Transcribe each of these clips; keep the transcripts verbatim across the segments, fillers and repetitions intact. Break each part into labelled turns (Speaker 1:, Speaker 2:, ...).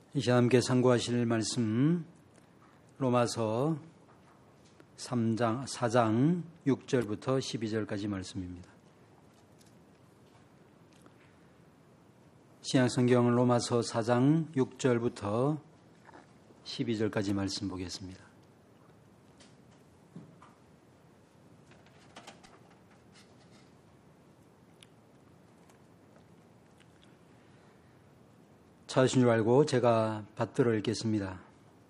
Speaker 1: 이 시간 함께 상고하실 말씀 로마서 삼 장, 사 장 육 절부터 십이 절까지 말씀입니다. 신약성경 로마서 사 장 육 절부터 십이 절까지 말씀 보겠습니다. 찾으신 줄 알고 제가 받들어 읽겠습니다.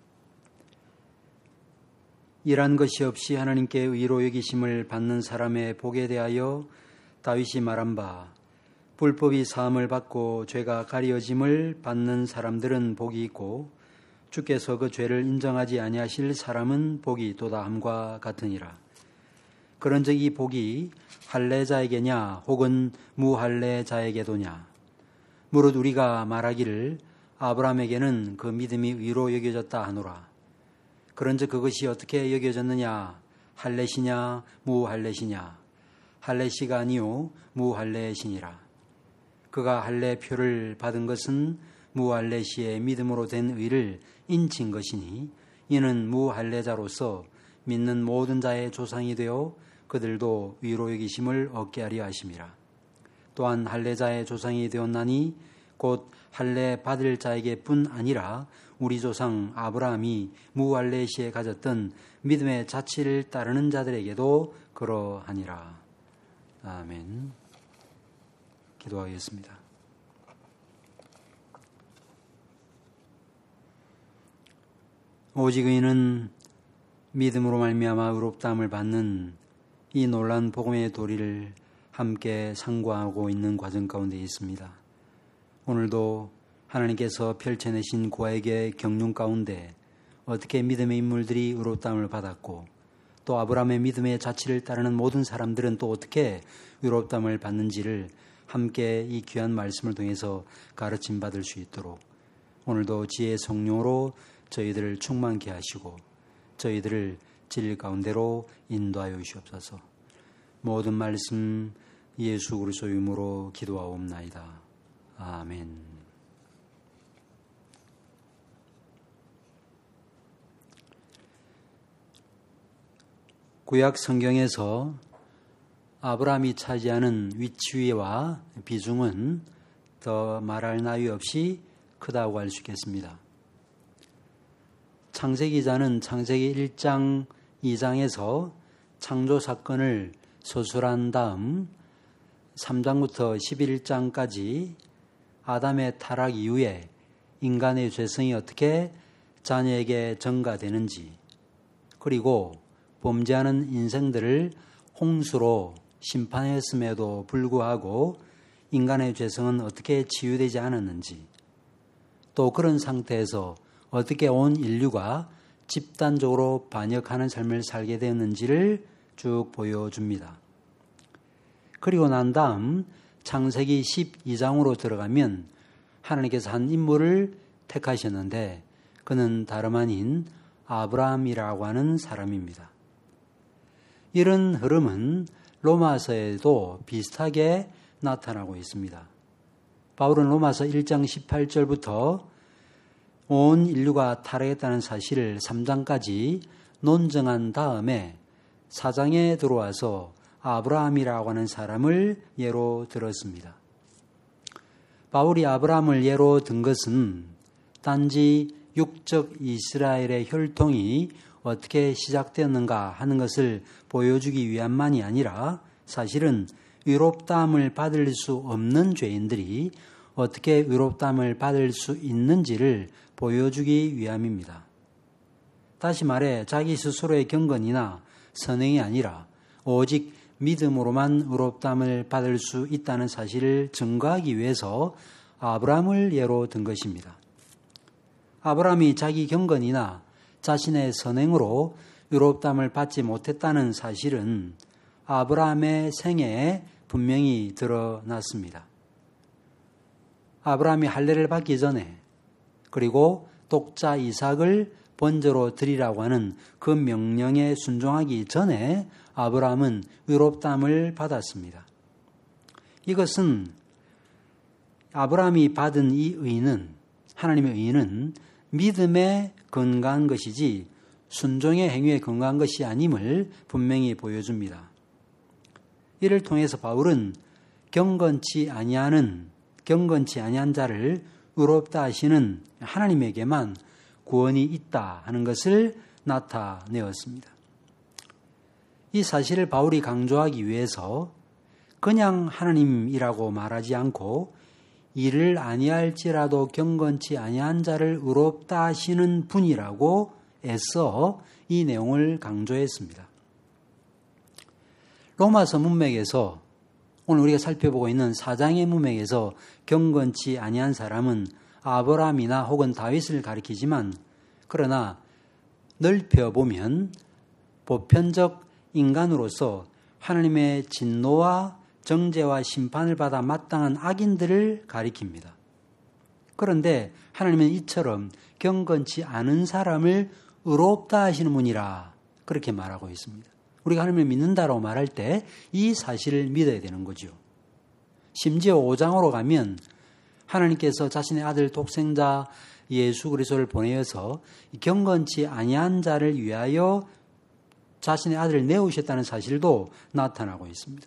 Speaker 1: 일한 것이 없이 하나님께 의로 여기심을 받는 사람의 복에 대하여 다윗이 말한 바, 불법이 사함을 받고 죄가 가려짐을 받는 사람들은 복이 있고 주께서 그 죄를 인정하지 아니하실 사람은 복이 도다함과 같으니라. 그런즉 이 복이 할례자에게냐 혹은 무할례자에게도냐? 무릇 우리가 말하기를 아브라함에게는 그 믿음이 의로 여겨졌다 하노라. 그런즉 그것이 어떻게 여겨졌느냐? 할례시냐 무할례시냐? 할례시가 아니요 무할례시니라. 그가 할례표를 받은 것은 무할례시의 믿음으로 된 의를 인친 것이니 이는 무할례자로서 믿는 모든 자의 조상이 되어 그들도 의로 여기심을 얻게 하려 하심이라. 또한 할례자의 조상이 되었나니 곧 할례 받을 자에게뿐 아니라 우리 조상 아브라함이 무할례시에 가졌던 믿음의 자취를 따르는 자들에게도 그러하니라. 아멘. 기도하겠습니다. 오직 의인은 믿음으로 말미암아 의롭다함을 받는 이 놀라운 복음의 도리를 함께 상고하고 있는 과정 가운데 있습니다. 오늘도 하나님께서 펼쳐내신 구하에게 경륜 가운데 어떻게 믿음의 인물들이 의롭다함을 받았고 또 아브라함의 믿음의 자취를 따르는 모든 사람들은 또 어떻게 의롭다함을 받는지를 함께 이 귀한 말씀을 통해서 가르침 받을 수 있도록 오늘도 지혜의 성령으로 저희들을 충만케 하시고 저희들을 진리 가운데로 인도하여 주시옵소서. 모든 말씀 예수 그리스도의 이름으로 기도하옵나이다. 아멘. 구약 성경에서 아브라함이 차지하는 위치와 비중은 더 말할 나위 없이 크다고 할 수 있겠습니다. 창세기자는 창세기 일 장, 이 장에서 창조 사건을 서술한 다음 삼 장부터 십일 장까지 아담의 타락 이후에 인간의 죄성이 어떻게 자녀에게 전가되는지 그리고 범죄하는 인생들을 홍수로 심판했음에도 불구하고 인간의 죄성은 어떻게 치유되지 않았는지 또 그런 상태에서 어떻게 온 인류가 집단적으로 반역하는 삶을 살게 되었는지를 쭉 보여줍니다. 그리고 난 다음 창세기 십이 장으로 들어가면 하나님께서 한 인물을 택하셨는데 그는 다름 아닌 아브라함이라고 하는 사람입니다. 이런 흐름은 로마서에도 비슷하게 나타나고 있습니다. 바울은 로마서 일 장 십팔 절부터 온 인류가 타락했다는 사실을 삼 장까지 논증한 다음에 사 장에 들어와서 아브라함이라고 하는 사람을 예로 들었습니다. 바울이 아브라함을 예로 든 것은 단지 육적 이스라엘의 혈통이 어떻게 시작되었는가 하는 것을 보여주기 위함만이 아니라 사실은 의롭다함을 받을 수 없는 죄인들이 어떻게 의롭다함을 받을 수 있는지를 보여주기 위함입니다. 다시 말해 자기 스스로의 경건이나 선행이 아니라 오직 믿음으로만 의롭다함을 받을 수 있다는 사실을 증거하기 위해서 아브라함을 예로 든 것입니다. 아브라함이 자기 경건이나 자신의 선행으로 의롭다함을 받지 못했다는 사실은 아브라함의 생애에 분명히 드러났습니다. 아브라함이 할례를 받기 전에 그리고 독자 이삭을 번제로 드리라고 하는 그 명령에 순종하기 전에 아브라함은 의롭다함을 받았습니다. 이것은 아브라함이 받은 이 의는 하나님의 의는 믿음에 근거한 것이지 순종의 행위에 근거한 것이 아님을 분명히 보여줍니다. 이를 통해서 바울은 경건치 아니하는 경건치 아니한 자를 의롭다 하시는 하나님에게만 구원이 있다 하는 것을 나타내었습니다. 이 사실을 바울이 강조하기 위해서 그냥 하나님이라고 말하지 않고 이를 아니할지라도 경건치 아니한 자를 의롭다 하시는 분이라고 애써 이 내용을 강조했습니다. 로마서 문맥에서 오늘 우리가 살펴보고 있는 사장의 문맥에서 경건치 아니한 사람은 아브라함이나 혹은 다윗을 가리키지만 그러나 넓혀보면 보편적 인간으로서 하나님의 진노와 정죄와 심판을 받아 마땅한 악인들을 가리킵니다. 그런데 하나님은 이처럼 경건치 않은 사람을 의롭다 하시는 분이라 그렇게 말하고 있습니다. 우리가 하나님을 믿는다라고 말할 때 이 사실을 믿어야 되는 거죠. 심지어 오 장으로 가면 하나님께서 자신의 아들 독생자 예수 그리스도를 보내어서 경건치 아니한 자를 위하여 자신의 아들을 내오셨다는 사실도 나타나고 있습니다.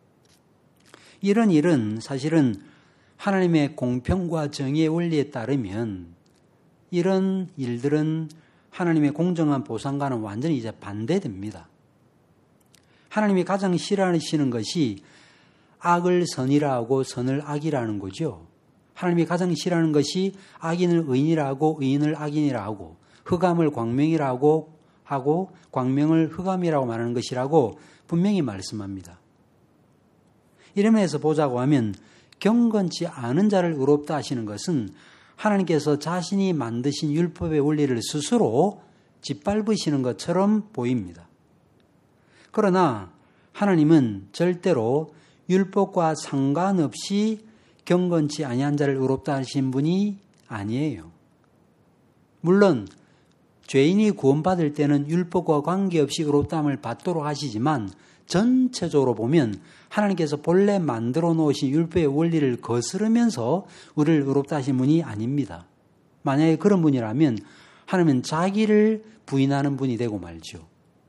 Speaker 1: 이런 일은 사실은 하나님의 공평과 정의의 원리에 따르면 이런 일들은 하나님의 공정한 보상과는 완전히 이제 반대됩니다. 하나님이 가장 싫어하시는 것이 악을 선이라 하고 선을 악이라는 거죠. 하나님이 가장 싫어하는 것이 악인을 의인이라 하고 의인을 악인이라 하고 흑암을 광명이라고 하고 광명을 흑암이라고 말하는 것이라고 분명히 말씀합니다. 이런 면에서 보자고 하면 경건치 않은 자를 의롭다 하시는 것은 하나님께서 자신이 만드신 율법의 원리를 스스로 짓밟으시는 것처럼 보입니다. 그러나 하나님은 절대로 율법과 상관없이 경건치 아니한 자를 의롭다 하신 분이 아니에요. 물론 죄인이 구원받을 때는 율법과 관계없이 의롭다함을 받도록 하시지만 전체적으로 보면 하나님께서 본래 만들어 놓으신 율법의 원리를 거스르면서 우리를 의롭다 하신 분이 아닙니다. 만약에 그런 분이라면 하나님은 자기를 부인하는 분이 되고 말죠.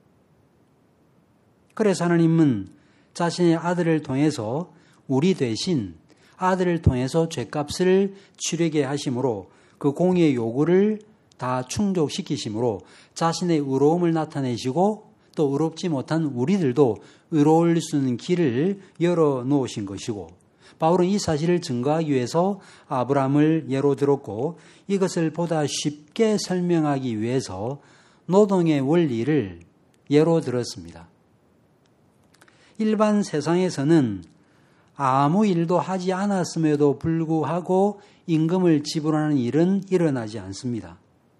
Speaker 1: 그래서 하나님은 자신의 아들을 통해서 우리 대신 아들을 통해서 죄값을 치르게 하심으로 그 공의의 요구를 다 충족시키심으로 자신의 의로움을 나타내시고 또 의롭지 못한 우리들도 의로울 수 있는 길을 열어놓으신 것이고 바울은 이 사실을 증거하기 위해서 아브라함을 예로 들었고 이것을 보다 쉽게 설명하기 위해서 노동의 원리를 예로 들었습니다. 일반 세상에서는 아무 일도 하지 않았음에도 불구하고 임금을 지불하는 일은 일어나지 않습니다.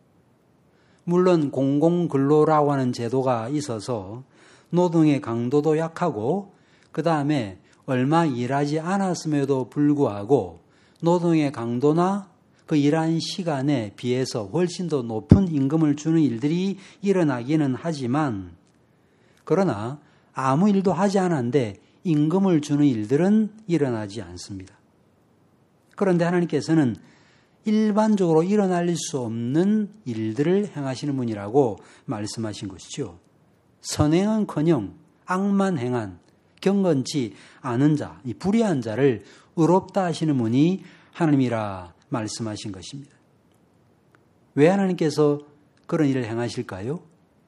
Speaker 1: 물론 공공근로라고 하는 제도가 있어서 노동의 강도도 약하고 그 다음에 얼마 일하지 않았음에도 불구하고 노동의 강도나 그 일한 시간에 비해서 훨씬 더 높은 임금을 주는 일들이 일어나기는 하지만 그러나 아무 일도 하지 않았는데 임금을 주는 일들은 일어나지 않습니다. 그런데 하나님께서는 일반적으로 일어날 수 없는 일들을 행하시는 분이라고 말씀하신 것이죠. 선행은커녕 악만 행한 경건치 않은 자, 이 불의한 자를 의롭다 하시는 분이 하나님이라 말씀하신 것입니다. 왜 하나님께서 그런 일을 행하실까요?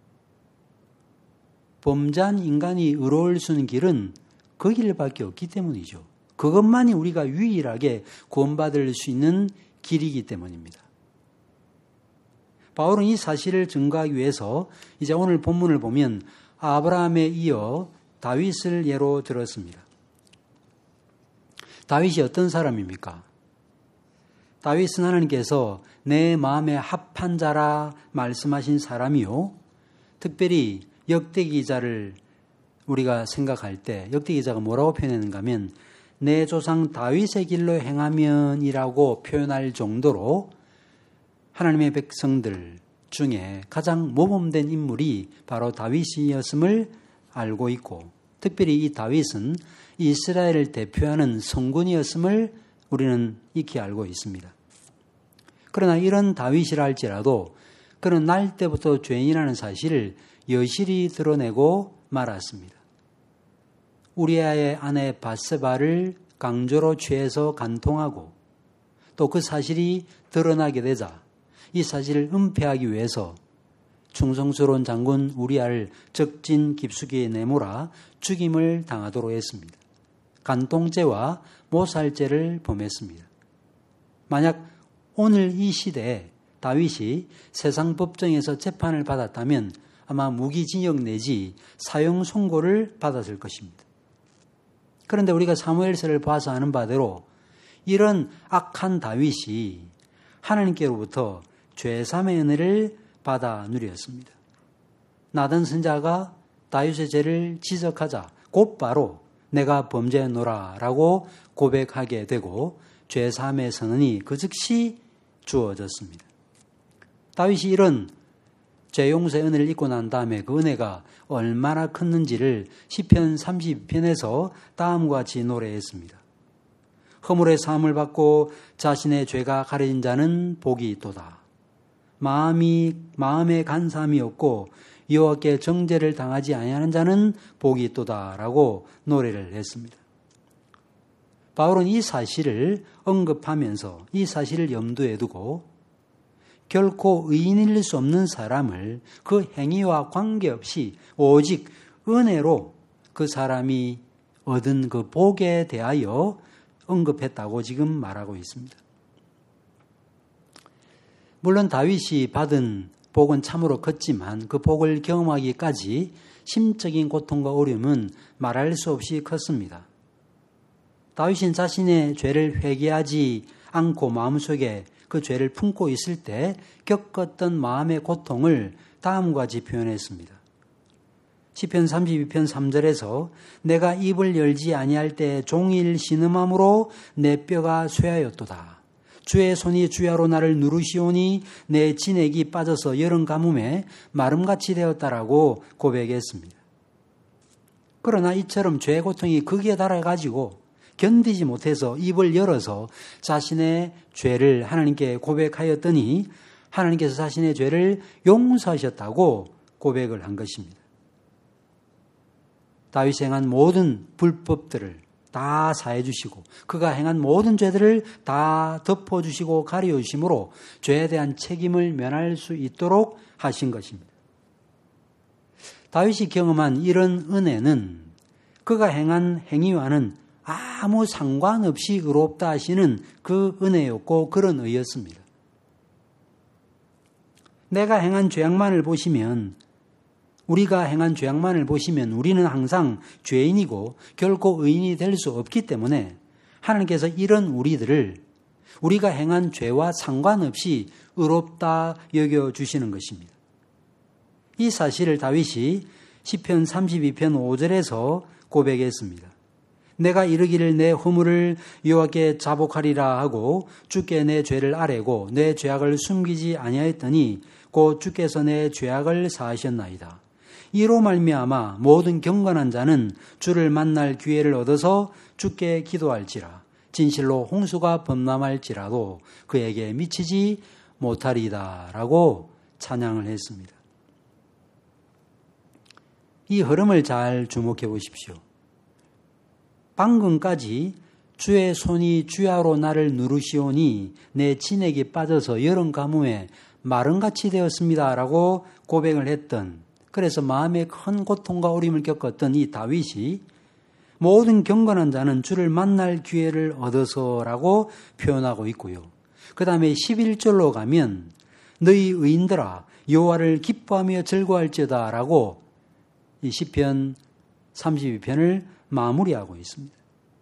Speaker 1: 범죄한 인간이 의로울 수 있는 길은 그 길밖에 없기 때문이죠. 그것만이 우리가 유일하게 구원받을 수 있는 길이기 때문입니다. 바울은 이 사실을 증거하기 위해서 이제 오늘 본문을 보면 아브라함에 이어 다윗을 예로 들었습니다. 다윗이 어떤 사람입니까? 다윗은 하나님께서 내 마음에 합한 자라 말씀하신 사람이요. 특별히 역대기자를 우리가 생각할 때 역대기자가 뭐라고 표현했는가 하면 내 조상 다윗의 길로 행하면이라고 표현할 정도로 하나님의 백성들 중에 가장 모범된 인물이 바로 다윗이었음을 알고 있고 특별히 이 다윗은 이스라엘을 대표하는 성군이었음을 우리는 익히 알고 있습니다. 그러나 이런 다윗이라 할지라도 그는 날 때부터 죄인이라는 사실을 여실히 드러내고 말았습니다. 우리아의 아내 밧세바를 강조로 취해서 간통하고 또 그 사실이 드러나게 되자 이 사실을 은폐하기 위해서 충성스러운 장군 우리아를 적진 깊숙이 내몰아 죽임을 당하도록 했습니다. 간통죄와 모살죄를 범했습니다. 만약 오늘 이 시대에 다윗이 세상 법정에서 재판을 받았다면 아마 무기징역 내지 사형 선고를 받았을 것입니다. 그런데 우리가 사무엘서를 봐서 아는 바대로 이런 악한 다윗이 하나님께로부터 죄삼의 은혜를 받아 누렸습니다. 나단 선지자가 다윗의 죄를 지적하자 곧바로 내가 범죄했노라 라고 고백하게 되고 죄삼의 선언이 그 즉시 주어졌습니다. 다윗이 이런 죄용서의 은혜를 입고 난 다음에 그 은혜가 얼마나 컸는지를 시편 삼십이 편에서 다음과 같이 노래했습니다. 허물의 사함을 받고 자신의 죄가 가려진 자는 복이 있도다. 마음이 마음에 간사함이 없고 여호와께 정죄를 당하지 아니하는 자는 복이 있도다라고 노래를 했습니다. 바울은 이 사실을 언급하면서 이 사실을 염두에 두고 결코 의인일 수 없는 사람을 그 행위와 관계없이 오직 은혜로 그 사람이 얻은 그 복에 대하여 언급했다고 지금 말하고 있습니다. 물론 다윗이 받은 복은 참으로 컸지만 그 복을 경험하기까지 심적인 고통과 어려움은 말할 수 없이 컸습니다. 다윗은 자신의 죄를 회개하지 않고 마음속에 그 죄를 품고 있을 때 겪었던 마음의 고통을 다음과 같이 표현했습니다. 시편 삼십이 편 삼 절에서 내가 입을 열지 아니할 때 종일 신음함으로 내 뼈가 쇠하였도다. 주의 손이 주야로 나를 누르시오니 내 진액이 빠져서 여름 가뭄에 마름같이 되었다라고 고백했습니다. 그러나 이처럼 죄의 고통이 극에 달아가지고 견디지 못해서 입을 열어서 자신의 죄를 하나님께 고백하였더니 하나님께서 자신의 죄를 용서하셨다고 고백을 한 것입니다. 다윗이 행한 모든 불법들을 다 사해 주시고 그가 행한 모든 죄들을 다 덮어주시고 가려주심으로 죄에 대한 책임을 면할 수 있도록 하신 것입니다. 다윗이 경험한 이런 은혜는 그가 행한 행위와는 아무 상관없이 의롭다 하시는 그 은혜였고 그런 의였습니다. 내가 행한 죄악만을 보시면 우리가 행한 죄악만을 보시면 우리는 항상 죄인이고 결코 의인이 될 수 없기 때문에 하나님께서 이런 우리들을 우리가 행한 죄와 상관없이 의롭다 여겨주시는 것입니다. 이 사실을 다윗이 시편 삼십이 편 오 절에서 고백했습니다. 내가 이르기를 내 허물을 여호와께 자복하리라 하고 주께 내 죄를 아뢰고 내 죄악을 숨기지 아니하였더니 곧 주께서 내 죄악을 사하셨나이다. 이로 말미암아 모든 경건한 자는 주를 만날 기회를 얻어서 주께 기도할지라. 진실로 홍수가 범람할지라도 그에게 미치지 못하리이다 라고 찬양을 했습니다. 이 흐름을 잘 주목해 보십시오. 방금까지 주의 손이 주야로 나를 누르시오니 내 진액이 빠져서 여름 가뭄에 마름같이 되었습니다 라고 고백을 했던, 그래서 마음에 큰 고통과 어려움을 겪었던 이 다윗이 모든 경건한 자는 주를 만날 기회를 얻어서라고 표현하고 있고요. 그 다음에 십일 절로 가면 너희 의인들아 여호와를 기뻐하며 즐거워할지어다 라고 이 시편 삼십이 편을 마무리하고 있습니다.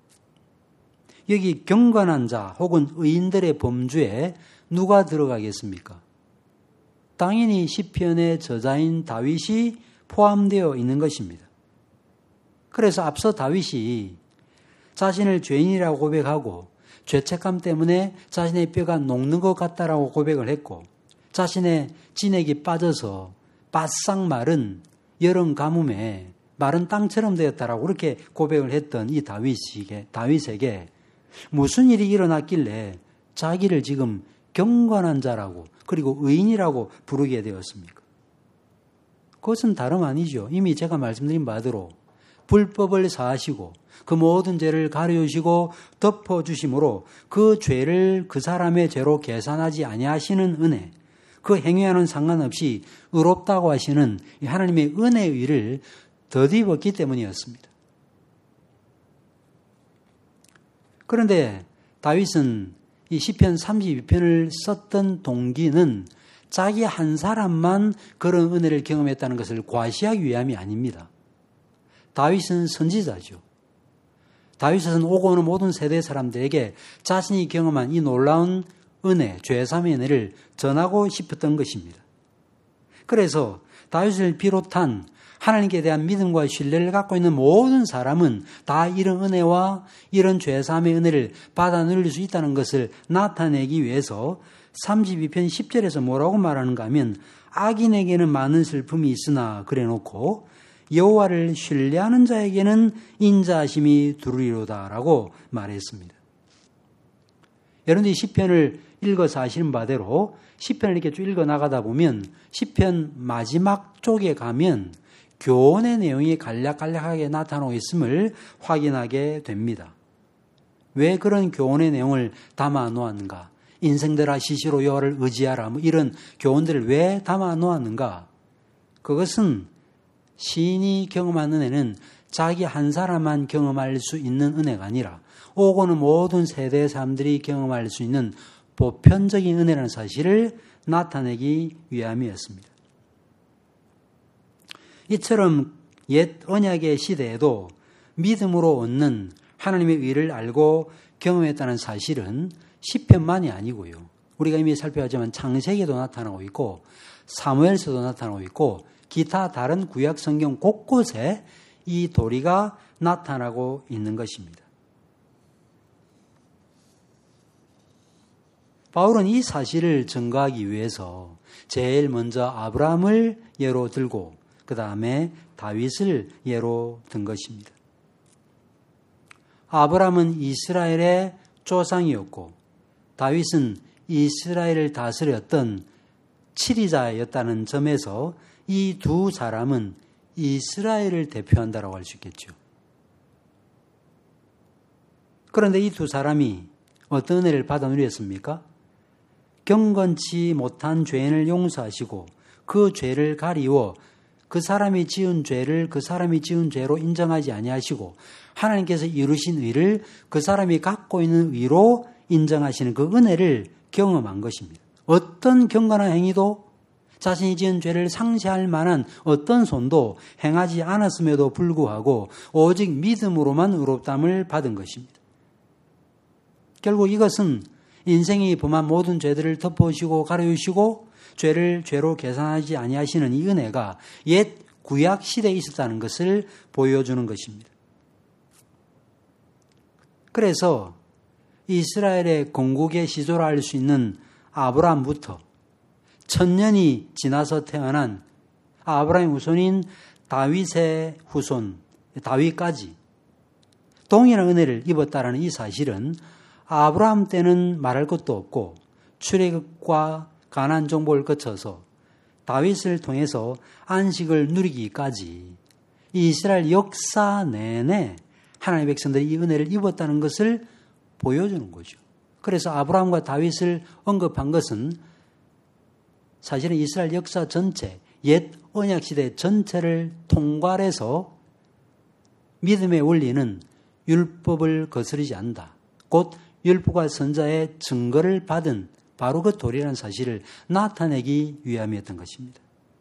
Speaker 1: 여기 경건한 자 혹은 의인들의 범주에 누가 들어가겠습니까? 당연히 시편의 저자인 다윗이 포함되어 있는 것입니다. 그래서 앞서 다윗이 자신을 죄인이라고 고백하고 죄책감 때문에 자신의 뼈가 녹는 것 같다라고 고백을 했고 자신의 진액이 빠져서 바싹 마른 여름 가뭄에 마른 땅처럼 되었다라고 그렇게 고백을 했던 이 다윗에게, 다윗에게 무슨 일이 일어났길래 자기를 지금 경건한 자라고 그리고 의인이라고 부르게 되었습니까? 그것은 다름 아니죠. 이미 제가 말씀드린 바대로 불법을 사하시고 그 모든 죄를 가려주시고 덮어주심으로 그 죄를 그 사람의 죄로 계산하지 아니하시는 은혜, 그 행위와는 상관없이 의롭다고 하시는 하나님의 은혜의 의를 덧입었기 때문이었습니다. 그런데 다윗은 이 시편 삼십이 편을 썼던 동기는 자기 한 사람만 그런 은혜를 경험했다는 것을 과시하기 위함이 아닙니다. 다윗은 선지자죠. 다윗은 오고 오는 모든 세대 사람들에게 자신이 경험한 이 놀라운 은혜, 죄사함의 은혜를 전하고 싶었던 것입니다. 그래서 다윗을 비롯한 하나님께 대한 믿음과 신뢰를 갖고 있는 모든 사람은 다 이런 은혜와 이런 죄사함의 은혜를 받아 누릴 수 있다는 것을 나타내기 위해서 삼십이 편 십 절에서 뭐라고 말하는가 하면 악인에게는 많은 슬픔이 있으나 그래놓고 여호와를 신뢰하는 자에게는 인자하심이 두루리로다라고 말했습니다. 여러분들이 시편을 읽어서 아시는 바대로 시편을 이렇게 쭉 읽어 나가다 보면 시편 마지막 쪽에 가면 교훈의 내용이 간략간략하게 나타나고 있음을 확인하게 됩니다. 왜 그런 교훈의 내용을 담아 놓았는가? 인생들아 시시로 여호와를 의지하라 뭐 이런 교훈들을 왜 담아 놓았는가? 그것은 시인이 경험한 은혜는 자기 한 사람만 경험할 수 있는 은혜가 아니라 오고는 모든 세대의 사람들이 경험할 수 있는 보편적인 은혜라는 사실을 나타내기 위함이었습니다. 이처럼 옛 언약의 시대에도 믿음으로 얻는 하나님의 의를 알고 경험했다는 사실은 시편만이 아니고요. 우리가 이미 살펴봤지만 창세기에도 나타나고 있고 사무엘서도 나타나고 있고 기타 다른 구약 성경 곳곳에 이 도리가 나타나고 있는 것입니다. 바울은 이 사실을 증거하기 위해서 제일 먼저 아브라함을 예로 들고 그 다음에 다윗을 예로 든 것입니다. 아브라함은 이스라엘의 조상이었고 다윗은 이스라엘을 다스렸던 치리자였다는 점에서 이 두 사람은 이스라엘을 대표한다고 할 수 있겠죠. 그런데 이 두 사람이 어떤 은혜를 받아 누렸습니까? 경건치 못한 죄인을 용서하시고 그 죄를 가리워 그 사람이 지은 죄를 그 사람이 지은 죄로 인정하지 아니하시고 하나님께서 이루신 의를 그 사람이 갖고 있는 의로 인정하시는 그 은혜를 경험한 것입니다. 어떤 경건한 행위도 자신이 지은 죄를 상쇄할 만한 어떤 손도 행하지 않았음에도 불구하고 오직 믿음으로만 의롭다함을 받은 것입니다. 결국 이것은 인생이 범한 모든 죄들을 덮어주시고 가려주시고 죄를 죄로 계산하지 아니하시는 이 은혜가 옛 구약 시대에 있었다는 것을 보여주는 것입니다. 그래서 이스라엘의 건국의 시조라 할 수 있는 아브라함부터 천년이 지나서 태어난 아브라함의 후손인 다윗의 후손, 다윗까지 동일한 은혜를 입었다라는 이 사실은 아브라함 때는 말할 것도 없고 출애굽과 가나안 정복을 거쳐서 다윗을 통해서 안식을 누리기까지 이스라엘 역사 내내 하나님의 백성들이 이 은혜를 입었다는 것을 보여주는 거죠. 그래서 아브라함과 다윗을 언급한 것은 사실은 이스라엘 역사 전체, 옛 언약시대 전체를 통괄해서 믿음의 원리는 율법을 거스르지 않는다. 곧 율법과 선자의 증거를 받은 바로 그 도리라는 사실을 나타내기 위함이었던 것입니다.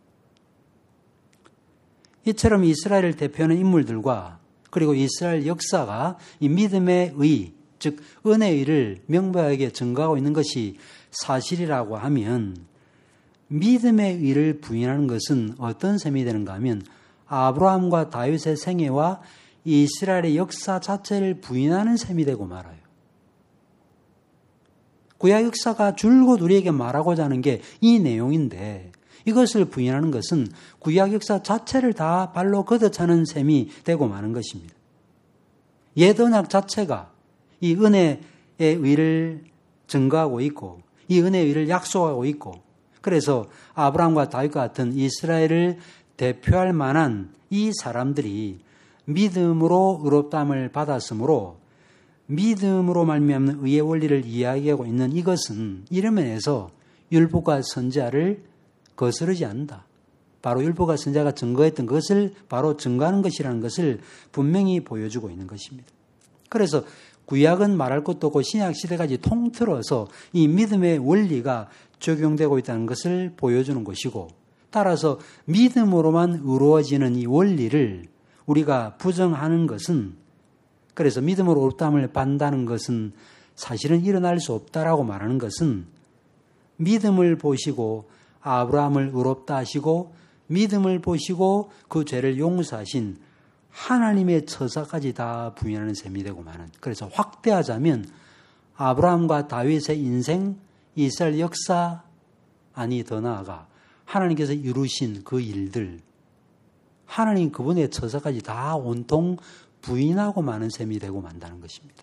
Speaker 1: 이처럼 이스라엘을 대표하는 인물들과 그리고 이스라엘 역사가 이 믿음의 의, 즉 은혜의 의를 명백하게 증거하고 있는 것이 사실이라고 하면 믿음의 의를 부인하는 것은 어떤 셈이 되는가 하면 아브라함과 다윗의 생애와 이스라엘의 역사 자체를 부인하는 셈이 되고 말아요. 구약 역사가 줄곧 우리에게 말하고자 하는 게 이 내용인데 이것을 부인하는 것은 구약 역사 자체를 다 발로 걷어차는 셈이 되고 마는 것입니다. 옛 언약 자체가 이 은혜의 의를 증거하고 있고 이 은혜의 의를 약속하고 있고, 그래서 아브라함과 다윗과 같은 이스라엘을 대표할 만한 이 사람들이 믿음으로 의롭다함을 받았으므로 믿음으로 말미암는 의의 원리를 이야기하고 있는 이것은 이런 면에서 율법과 선지자를 거스르지 않는다. 바로 율법과 선지자가 증거했던 것을 바로 증거하는 것이라는 것을 분명히 보여주고 있는 것입니다. 그래서 구약은 말할 것도 없고 신약 시대까지 통틀어서 이 믿음의 원리가 적용되고 있다는 것을 보여주는 것이고, 따라서 믿음으로만 의로워지는 이 원리를 우리가 부정하는 것은, 그래서 믿음으로 의롭다함을 받는다는 것은 사실은 일어날 수 없다라고 말하는 것은 믿음을 보시고 아브라함을 의롭다 하시고 믿음을 보시고 그 죄를 용서하신 하나님의 처사까지 다 부인하는 셈이 되고 마는, 그래서 확대하자면 아브라함과 다윗의 인생, 이스라엘 역사, 아니 더 나아가 하나님께서 이루신 그 일들, 하나님 그분의 처사까지 다 온통 부인하고 마는 셈이 되고 만다는 것입니다.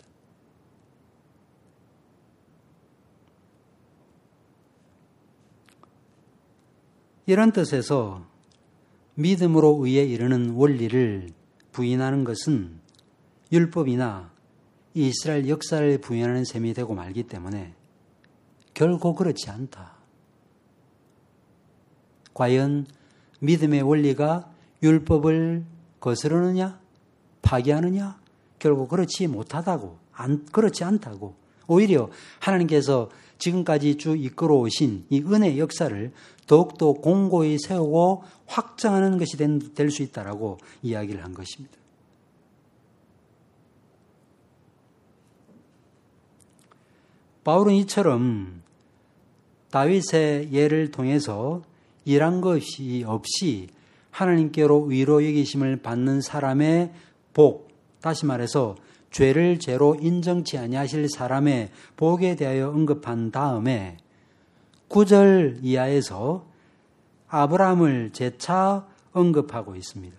Speaker 1: 이런 뜻에서 믿음으로 의에 이르는 원리를 부인하는 것은 율법이나 이스라엘 역사를 부인하는 셈이 되고 말기 때문에 결코 그렇지 않다. 과연 믿음의 원리가 율법을 거스르느냐? 파기하느냐? 결국 그렇지 못하다고, 안, 그렇지 않다고. 오히려 하나님께서 지금까지 쭉 이끌어오신 이 은혜의 역사를 더욱더 공고히 세우고 확장하는 것이 될 수 있다라고 이야기를 한 것입니다. 바울은 이처럼 다윗의 예를 통해서 일한 것이 없이 하나님께로 의로 여기심을 받는 사람의 복, 다시 말해서 죄를 죄로 인정치 아니하실 사람의 복에 대하여 언급한 다음에 구 절 이하에서 아브라함을 재차 언급하고 있습니다.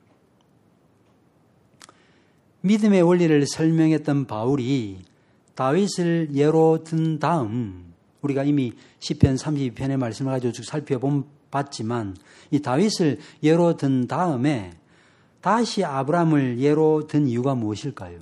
Speaker 1: 믿음의 원리를 설명했던 바울이 다윗을 예로 든 다음, 우리가 이미 시편 삼십이 편의 말씀을 가지고 쭉 살펴봤지만 이 다윗을 예로 든 다음에 다시 아브라함을 예로 든 이유가 무엇일까요?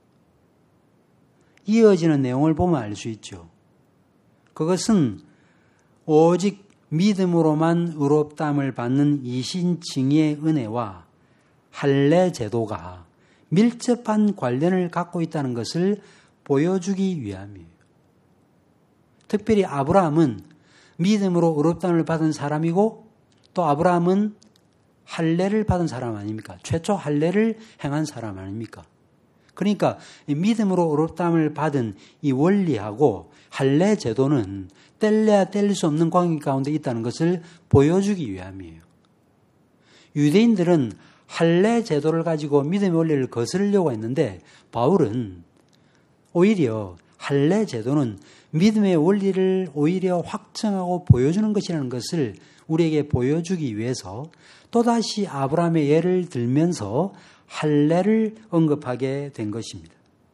Speaker 1: 이어지는 내용을 보면 알 수 있죠. 그것은 오직 믿음으로만 의롭다함을 받는 이신칭의의 은혜와 할례 제도가 밀접한 관련을 갖고 있다는 것을 보여주기 위함이에요. 특별히 아브라함은 믿음으로 의롭다함을 받은 사람이고 또 아브라함은 할례를 받은 사람 아닙니까? 최초 할례를 행한 사람 아닙니까? 그러니까 믿음으로 의롭다함을 받은 이 원리하고 할례 제도는 뗄래야 뗄 수 없는 관계 가운데 있다는 것을 보여주기 위함이에요. 유대인들은 할례 제도를 가지고 믿음의 원리를 거스르려고 했는데 바울은 오히려 할례 제도는 믿음의 원리를 오히려 확정하고 보여주는 것이라는 것을 우리에게 보여주기 위해서 또다시 아브라함의 예를 들면서 할례를 언급하게 된 것입니다.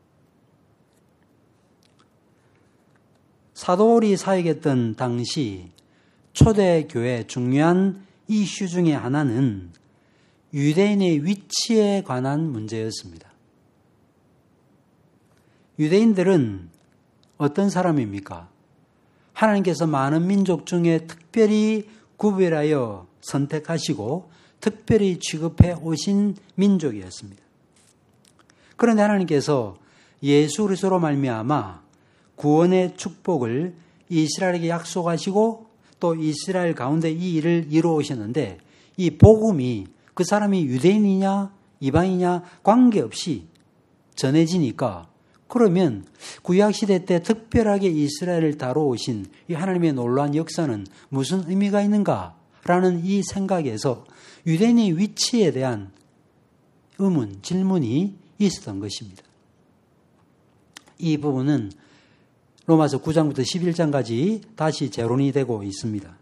Speaker 1: 사도 바울이 사역했던 당시 초대교회 중요한 이슈 중에 하나는 유대인의 위치에 관한 문제였습니다. 유대인들은 어떤 사람입니까? 하나님께서 많은 민족 중에 특별히 구별하여 선택하시고 특별히 취급해 오신 민족이었습니다. 그런데 하나님께서 예수 그리스도로 말미암아 구원의 축복을 이스라엘에게 약속하시고 또 이스라엘 가운데 이 일을 이루어오셨는데 이 복음이 그 사람이 유대인이냐 이방이냐 관계없이 전해지니까 그러면 구약시대 때 특별하게 이스라엘을 다뤄오신 이 하나님의 놀라운 역사는 무슨 의미가 있는가라는 이 생각에서 유대인의 위치에 대한 의문, 질문이 있었던 것입니다. 이 부분은 로마서 구 장부터 십일 장까지 다시 재론이 되고 있습니다.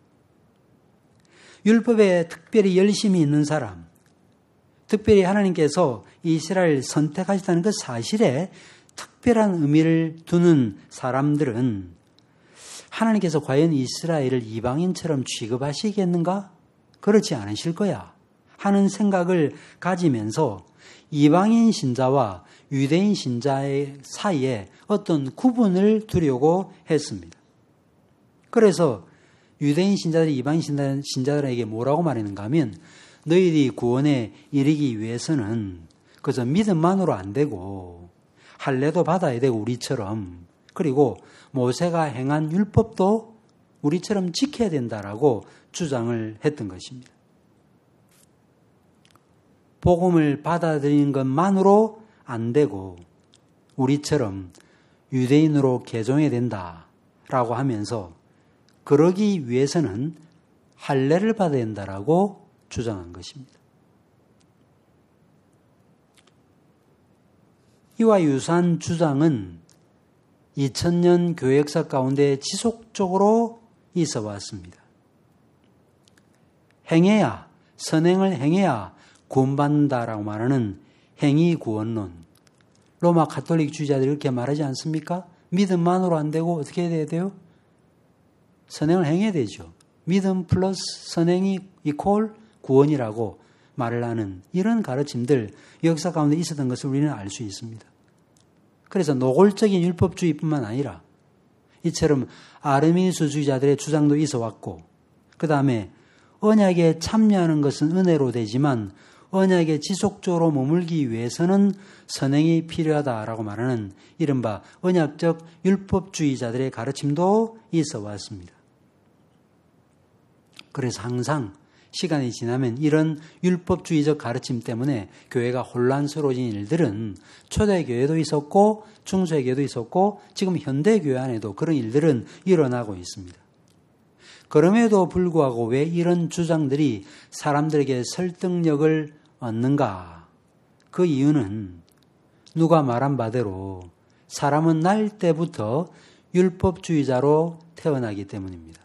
Speaker 1: 율법에 특별히 열심히 있는 사람, 특별히 하나님께서 이스라엘을 선택하셨다는 그 사실에 특별한 의미를 두는 사람들은 하나님께서 과연 이스라엘을 이방인처럼 취급하시겠는가? 그렇지 않으실 거야 하는 생각을 가지면서 이방인 신자와 유대인 신자의 사이에 어떤 구분을 두려고 했습니다. 그래서 유대인 신자들이 이방인 신자들에게 뭐라고 말했는가 하면 너희들이 구원에 이르기 위해서는 그저 믿음만으로 안 되고 할례도 받아야 되고 우리처럼, 그리고 모세가 행한 율법도 우리처럼 지켜야 된다라고 주장을 했던 것입니다. 복음을 받아들이는 것만으로 안 되고 우리처럼 유대인으로 개종해야 된다라고 하면서 그러기 위해서는 할례를 받아야 된다라고 주장한 것입니다. 이와 유사한 주장은 이천 년 교회 역사 가운데 지속적으로 있어 왔습니다. 행해야, 선행을 행해야 구원받는다라고 말하는 행위구원론. 로마 가톨릭주의자들이 이렇게 말하지 않습니까? 믿음만으로 안 되고 어떻게 해야 돼요? 선행을 행해야 되죠. 믿음 플러스 선행이 이퀄 구원이라고 말을 하는 이런 가르침들 역사 가운데 있었던 것을 우리는 알 수 있습니다. 그래서 노골적인 율법주의뿐만 아니라 이처럼 아르미니스주의자들의 주장도 있어 왔고, 그 다음에 언약에 참여하는 것은 은혜로 되지만 언약에 지속적으로 머물기 위해서는 선행이 필요하다라고 말하는 이른바 언약적 율법주의자들의 가르침도 있어 왔습니다. 그래서 항상 시간이 지나면 이런 율법주의적 가르침 때문에 교회가 혼란스러워진 일들은 초대교회도 있었고 중세교회도 있었고 지금 현대교회 안에도 그런 일들은 일어나고 있습니다. 그럼에도 불구하고 왜 이런 주장들이 사람들에게 설득력을 얻는가? 그 이유는 누가 말한 바대로 사람은 날 때부터 율법주의자로 태어나기 때문입니다.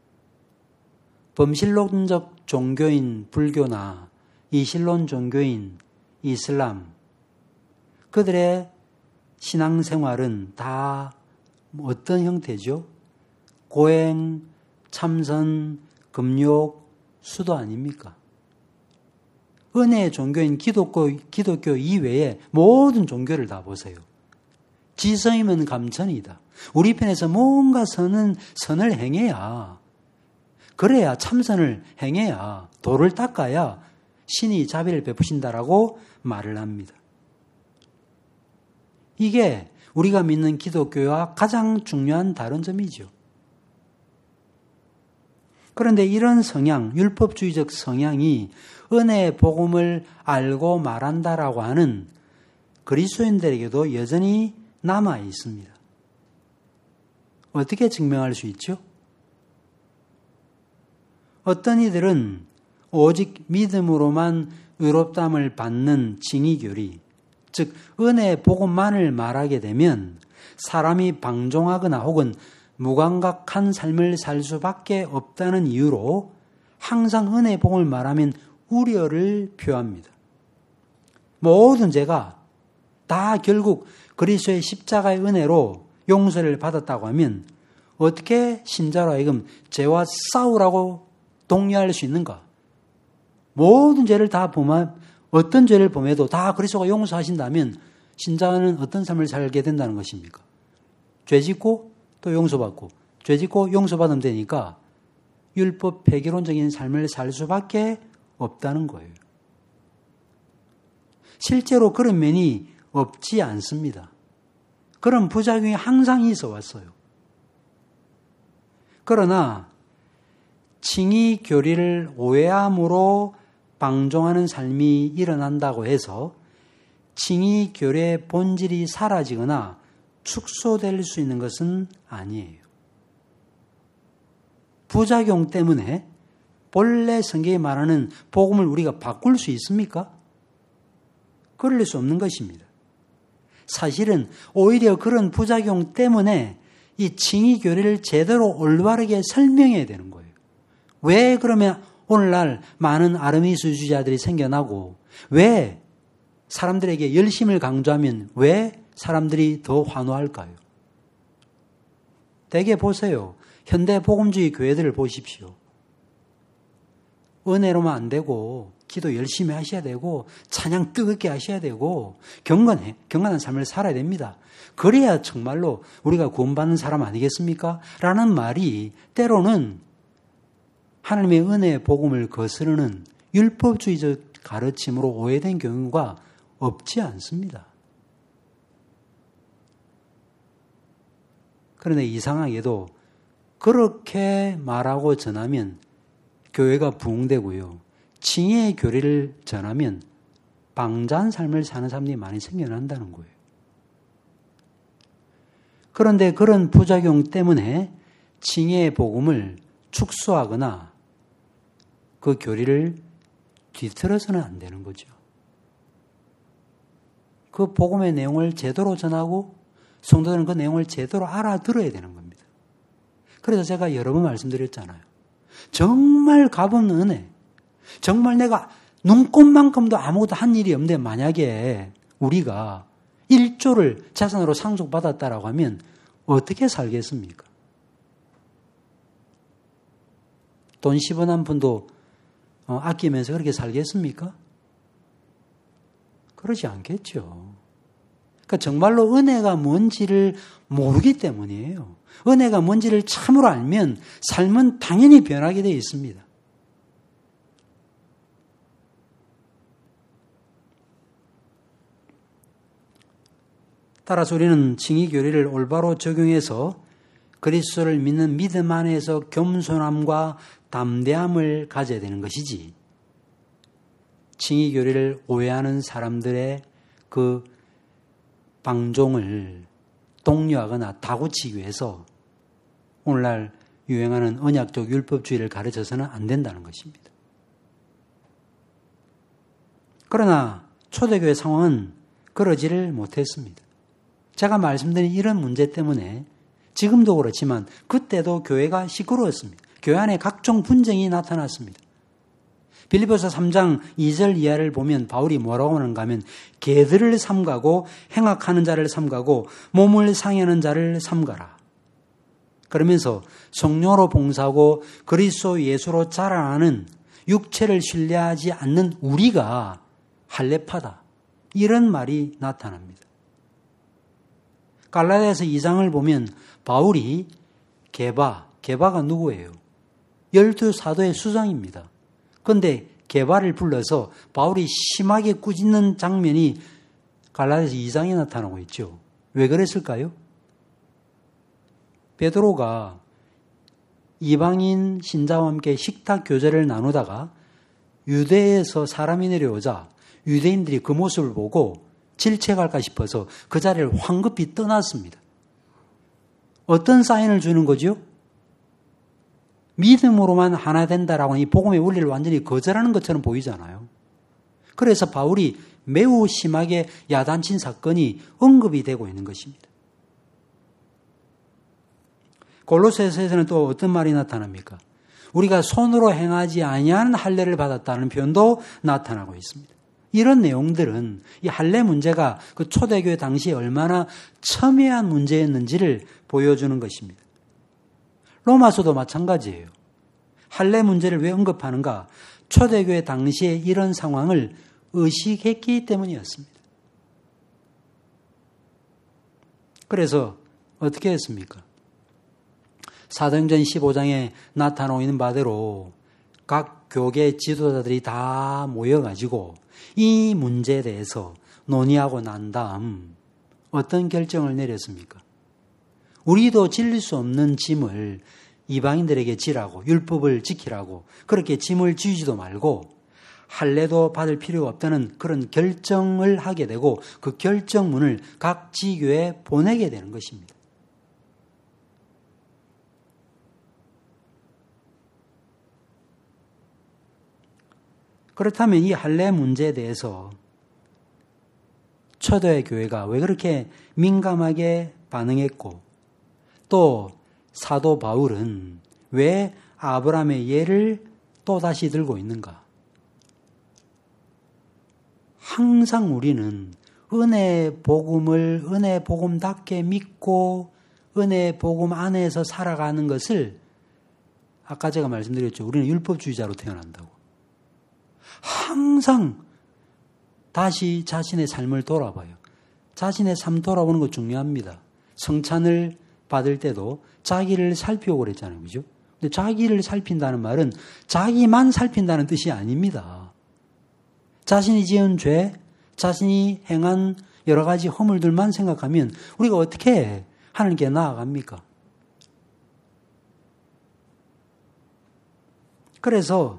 Speaker 1: 범신론적 종교인 불교나 이신론 종교인 이슬람, 그들의 신앙생활은 다 어떤 형태죠? 고행, 참선, 금욕, 수도 아닙니까? 은혜의 종교인 기독교, 기독교 이외에 모든 종교를 다 보세요. 지성이면 감천이다. 우리 편에서 뭔가 선은, 선을 행해야, 그래야 참선을 행해야, 도를 닦아야 신이 자비를 베푸신다라고 말을 합니다. 이게 우리가 믿는 기독교와 가장 중요한 다른 점이죠. 그런데 이런 성향, 율법주의적 성향이 은혜의 복음을 알고 말한다라고 하는 그리스도인들에게도 여전히 남아 있습니다. 어떻게 증명할 수 있죠? 어떤 이들은 오직 믿음으로만 의롭다함을 받는 징의교리, 즉 은혜의 복음만을 말하게 되면 사람이 방종하거나 혹은 무감각한 삶을 살 수밖에 없다는 이유로 항상 은혜의 복음을 말하면 우려를 표합니다. 모든 죄가 다 결국 그리스도의 십자가의 은혜로 용서를 받았다고 하면 어떻게 신자로 하여금 죄와 싸우라고 독려할 수 있는가? 모든 죄를 다 범한, 어떤 죄를 범해도 다 그리스도가 용서하신다면 신자는 어떤 삶을 살게 된다는 것입니까? 죄 짓고 또 용서받고, 죄 짓고 용서받으면 되니까 율법 폐기론적인 삶을 살 수밖에 없다는 거예요. 실제로 그런 면이 없지 않습니다. 그런 부작용이 항상 있어 왔어요. 그러나 칭의 교리를 오해함으로 방종하는 삶이 일어난다고 해서 칭의 교리의 본질이 사라지거나 축소될 수 있는 것은 아니에요. 부작용 때문에 본래 성경이 말하는 복음을 우리가 바꿀 수 있습니까? 그럴 수 없는 것입니다. 사실은 오히려 그런 부작용 때문에 이 칭의 교리를 제대로 올바르게 설명해야 되는 거예요. 왜 그러면 오늘날 많은 아르미스주의자들이 생겨나고 왜 사람들에게 열심을 강조하면 왜 사람들이 더 환호할까요? 대개 보세요. 현대 복음주의 교회들을 보십시오. 은혜로만 안 되고 기도 열심히 하셔야 되고 찬양 뜨겁게 하셔야 되고 경건해, 경건한 삶을 살아야 됩니다. 그래야 정말로 우리가 구원받는 사람 아니겠습니까? 라는 말이 때로는 하나님의 은혜의 복음을 거스르는 율법주의적 가르침으로 오해된 경우가 없지 않습니다. 그런데 이상하게도 그렇게 말하고 전하면 교회가 부흥되고요. 칭의의 교리를 전하면 방자한 삶을 사는 사람들이 많이 생겨난다는 거예요. 그런데 그런 부작용 때문에 칭의의 복음을 축소하거나 그 교리를 뒤틀어서는 안 되는 거죠. 그 복음의 내용을 제대로 전하고 성도들은 그 내용을 제대로 알아들어야 되는 겁니다. 그래서 제가 여러 번 말씀드렸잖아요. 정말 값없는 은혜, 정말 내가 눈꽃만큼도 아무것도 한 일이 없는데 만약에 우리가 일조를 자산으로 상속받았다라고 하면 어떻게 살겠습니까? 돈 십 원 한 푼도 아끼면서 그렇게 살겠습니까? 그러지 않겠죠. 그러니까 정말로 은혜가 뭔지를 모르기 때문이에요. 은혜가 뭔지를 참으로 알면 삶은 당연히 변하게 되어 있습니다. 따라서 우리는 칭의 교리를 올바로 적용해서 그리스도를 믿는 믿음 안에서 겸손함과 담대함을 가져야 되는 것이지, 칭의 교리를 오해하는 사람들의 그 방종을 독려하거나 다구치기 위해서 오늘날 유행하는 언약적 율법주의를 가르쳐서는 안 된다는 것입니다. 그러나 초대교회 상황은 그러지를 못했습니다. 제가 말씀드린 이런 문제 때문에 지금도 그렇지만 그때도 교회가 시끄러웠습니다. 교회 안에 각종 분쟁이 나타났습니다. 빌립보서 삼 장 이 절 이하를 보면 바울이 뭐라고 하는가 하면 개들을 삼가고 행악하는 자를 삼가고 몸을 상해하는 자를 삼가라. 그러면서 성령으로 봉사하고 그리스도 예수로 자라나는 육체를 신뢰하지 않는 우리가 할례파다. 이런 말이 나타납니다. 갈라디아서 이 장을 보면 바울이 게바, 게바가 누구예요? 열두 사도의 수장입니다. 그런데 게바를 불러서 바울이 심하게 꾸짖는 장면이 갈라디아서 이 장에 나타나고 있죠. 왜 그랬을까요? 베드로가 이방인 신자와 함께 식탁 교제를 나누다가 유대에서 사람이 내려오자 유대인들이 그 모습을 보고 질책할까 싶어서 그 자리를 황급히 떠났습니다. 어떤 사인을 주는 거죠? 믿음으로만 하나 된다라고 하는 이 복음의 원리를 완전히 거절하는 것처럼 보이잖아요. 그래서 바울이 매우 심하게 야단친 사건이 언급이 되고 있는 것입니다. 골로새서에서는 또 어떤 말이 나타납니까? 우리가 손으로 행하지 아니하는 할례를 받았다는 표현도 나타나고 있습니다. 이런 내용들은 이 할례 문제가 그 초대교회 당시에 얼마나 첨예한 문제였는지를 보여주는 것입니다. 로마서도 마찬가지예요. 할례 문제를 왜 언급하는가? 초대교회 당시에 이런 상황을 의식했기 때문이었습니다. 그래서 어떻게 했습니까? 사도행전 십오 장에 나타나고 있는 바대로 각 교계 지도자들이 다 모여가지고 이 문제에 대해서 논의하고 난 다음 어떤 결정을 내렸습니까? 우리도 질 수 없는 짐을 이방인들에게 지라고, 율법을 지키라고 그렇게 짐을 지우지도 말고 할례도 받을 필요가 없다는 그런 결정을 하게 되고 그 결정문을 각 지교에 보내게 되는 것입니다. 그렇다면 이 할례 문제에 대해서 초대 교회가 왜 그렇게 민감하게 반응했고 또 사도 바울은 왜 아브라함의 예를 또다시 들고 있는가? 항상 우리는 은혜 복음을 은혜 복음답게 믿고 은혜의 복음 안에서 살아가는 것을 아까 제가 말씀드렸죠. 우리는 율법주의자로 태어난다고. 항상 다시 자신의 삶을 돌아봐요. 자신의 삶 돌아보는 거 중요합니다. 성찬을 받을 때도 자기를 살피고 그랬잖아요. 그죠? 근데 자기를 살핀다는 말은 자기만 살핀다는 뜻이 아닙니다. 자신이 지은 죄, 자신이 행한 여러 가지 허물들만 생각하면 우리가 어떻게 하나님께 나아갑니까? 그래서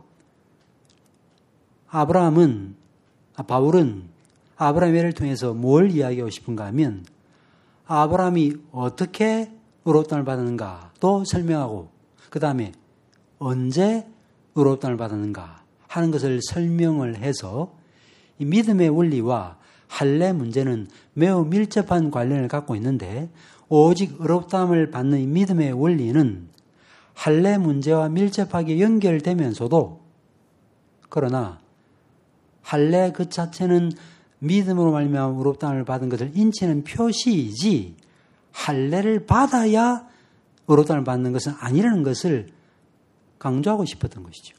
Speaker 1: 아브라함은, 아, 바울은 아브라함의 예를 통해서 뭘 이야기하고 싶은가 하면 아브라함이 어떻게 의롭다함을 받았는가도 설명하고 그 다음에 언제 의롭다함을 받았는가 하는 것을 설명을 해서 이 믿음의 원리와 할례 문제는 매우 밀접한 관련을 갖고 있는데 오직 의롭다함을 받는 이 믿음의 원리는 할례 문제와 밀접하게 연결되면서도 그러나 할례 그 자체는 믿음으로 말미암아 의롭다함을 받은 것을 인치는 표시이지 할례를 받아야 의롭다함을 받는 것은 아니라는 것을 강조하고 싶었던 것이죠.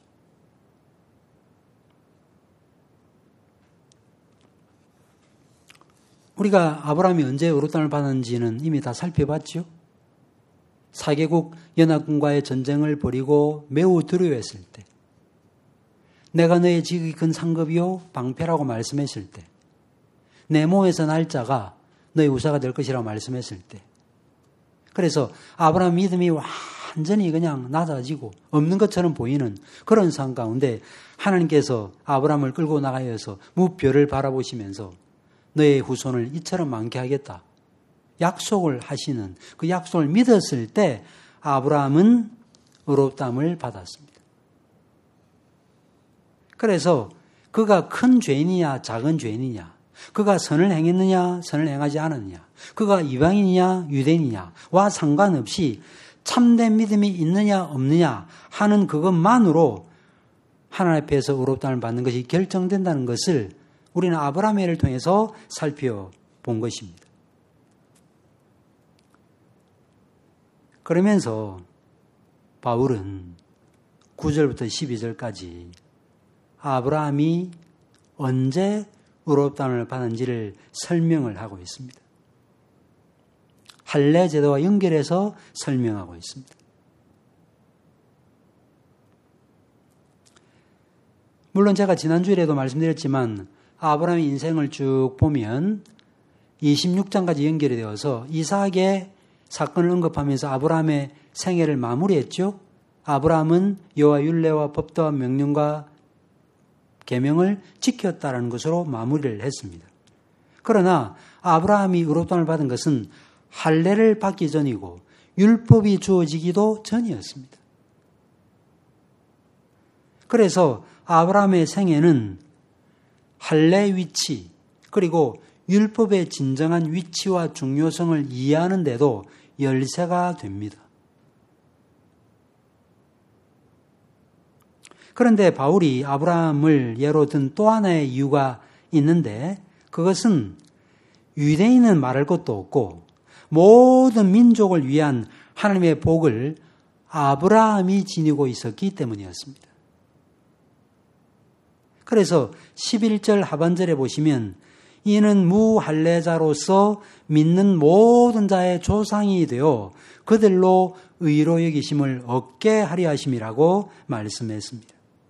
Speaker 1: 우리가 아브라함이 언제 의롭다함을 받았는지는 이미 다 살펴봤죠. 사개국 연합군과의 전쟁을 벌이고 매우 두려워했을 때, 내가 너의 지극히 큰 상급이요 방패라고 말씀했을 때, 내 몸에서 날짜가 너의 우사가 될 것이라고 말씀했을 때, 그래서 아브라함 믿음이 완전히 그냥 낮아지고 없는 것처럼 보이는 그런 상황 가운데 하나님께서 아브라함을 끌고 나가셔서 무별을 바라보시면서 너의 후손을 이처럼 많게 하겠다 약속을 하시는 그 약속을 믿었을 때 아브라함은 의롭다함을 받았습니다. 그래서 그가 큰 죄인이냐 작은 죄인이냐, 그가 선을 행했느냐 선을 행하지 않았느냐, 그가 이방인이냐 유대인이냐와 상관없이 참된 믿음이 있느냐 없느냐 하는 그것만으로 하나님 앞에서 의롭다함을 받는 것이 결정된다는 것을 우리는 아브라함의 예를 통해서 살펴본 것입니다. 그러면서 바울은 구 절부터 십이 절까지 아브라함이 언제 의롭다함을 받은지를 설명을 하고 있습니다. 할례 제도와 연결해서 설명하고 있습니다. 물론 제가 지난주에도 말씀드렸지만 아브라함의 인생을 쭉 보면 이십육 장까지 연결이 되어서 이삭의 사건을 언급하면서 아브라함의 생애를 마무리했죠. 아브라함은 여호와 율례와 법도와 명령과 계명을 지켰다라는 것으로 마무리를 했습니다. 그러나 아브라함이 의롭다함을 받은 것은 할례를 받기 전이고 율법이 주어지기도 전이었습니다. 그래서 아브라함의 생애는 할례의 위치 그리고 율법의 진정한 위치와 중요성을 이해하는 데도 열쇠가 됩니다. 그런데 바울이 아브라함을 예로 든 또 하나의 이유가 있는데 그것은 유대인은 말할 것도 없고 모든 민족을 위한 하나님의 복을 아브라함이 지니고 있었기 때문이었습니다. 그래서 십일 절 하반절에 보시면 이는 무할례자로서 믿는 모든 자의 조상이 되어 그들로 의로 여기심을 얻게 하려 하심이라고 말씀했습니다.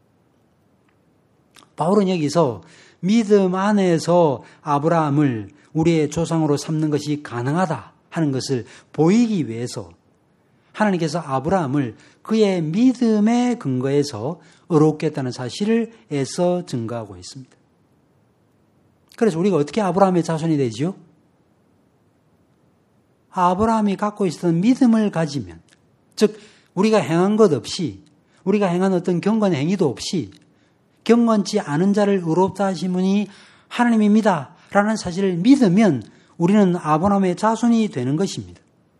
Speaker 1: 바울은 여기서 믿음 안에서 아브라함을 우리의 조상으로 삼는 것이 가능하다 하는 것을 보이기 위해서 하나님께서 아브라함을 그의 믿음의 근거에서 의롭게 했다는 사실을 애써 증거하고 있습니다. 그래서 우리가 어떻게 아브라함의 자손이 되죠? 아브라함이 갖고 있었던 믿음을 가지면, 즉 우리가 행한 것 없이, 우리가 행한 어떤 경건 행위도 없이 경건치 않은 자를 의롭다 하신 분이 하나님입니다 라는 사실을 믿으면 우리는 아브라함의 자손이 되는 것입니다.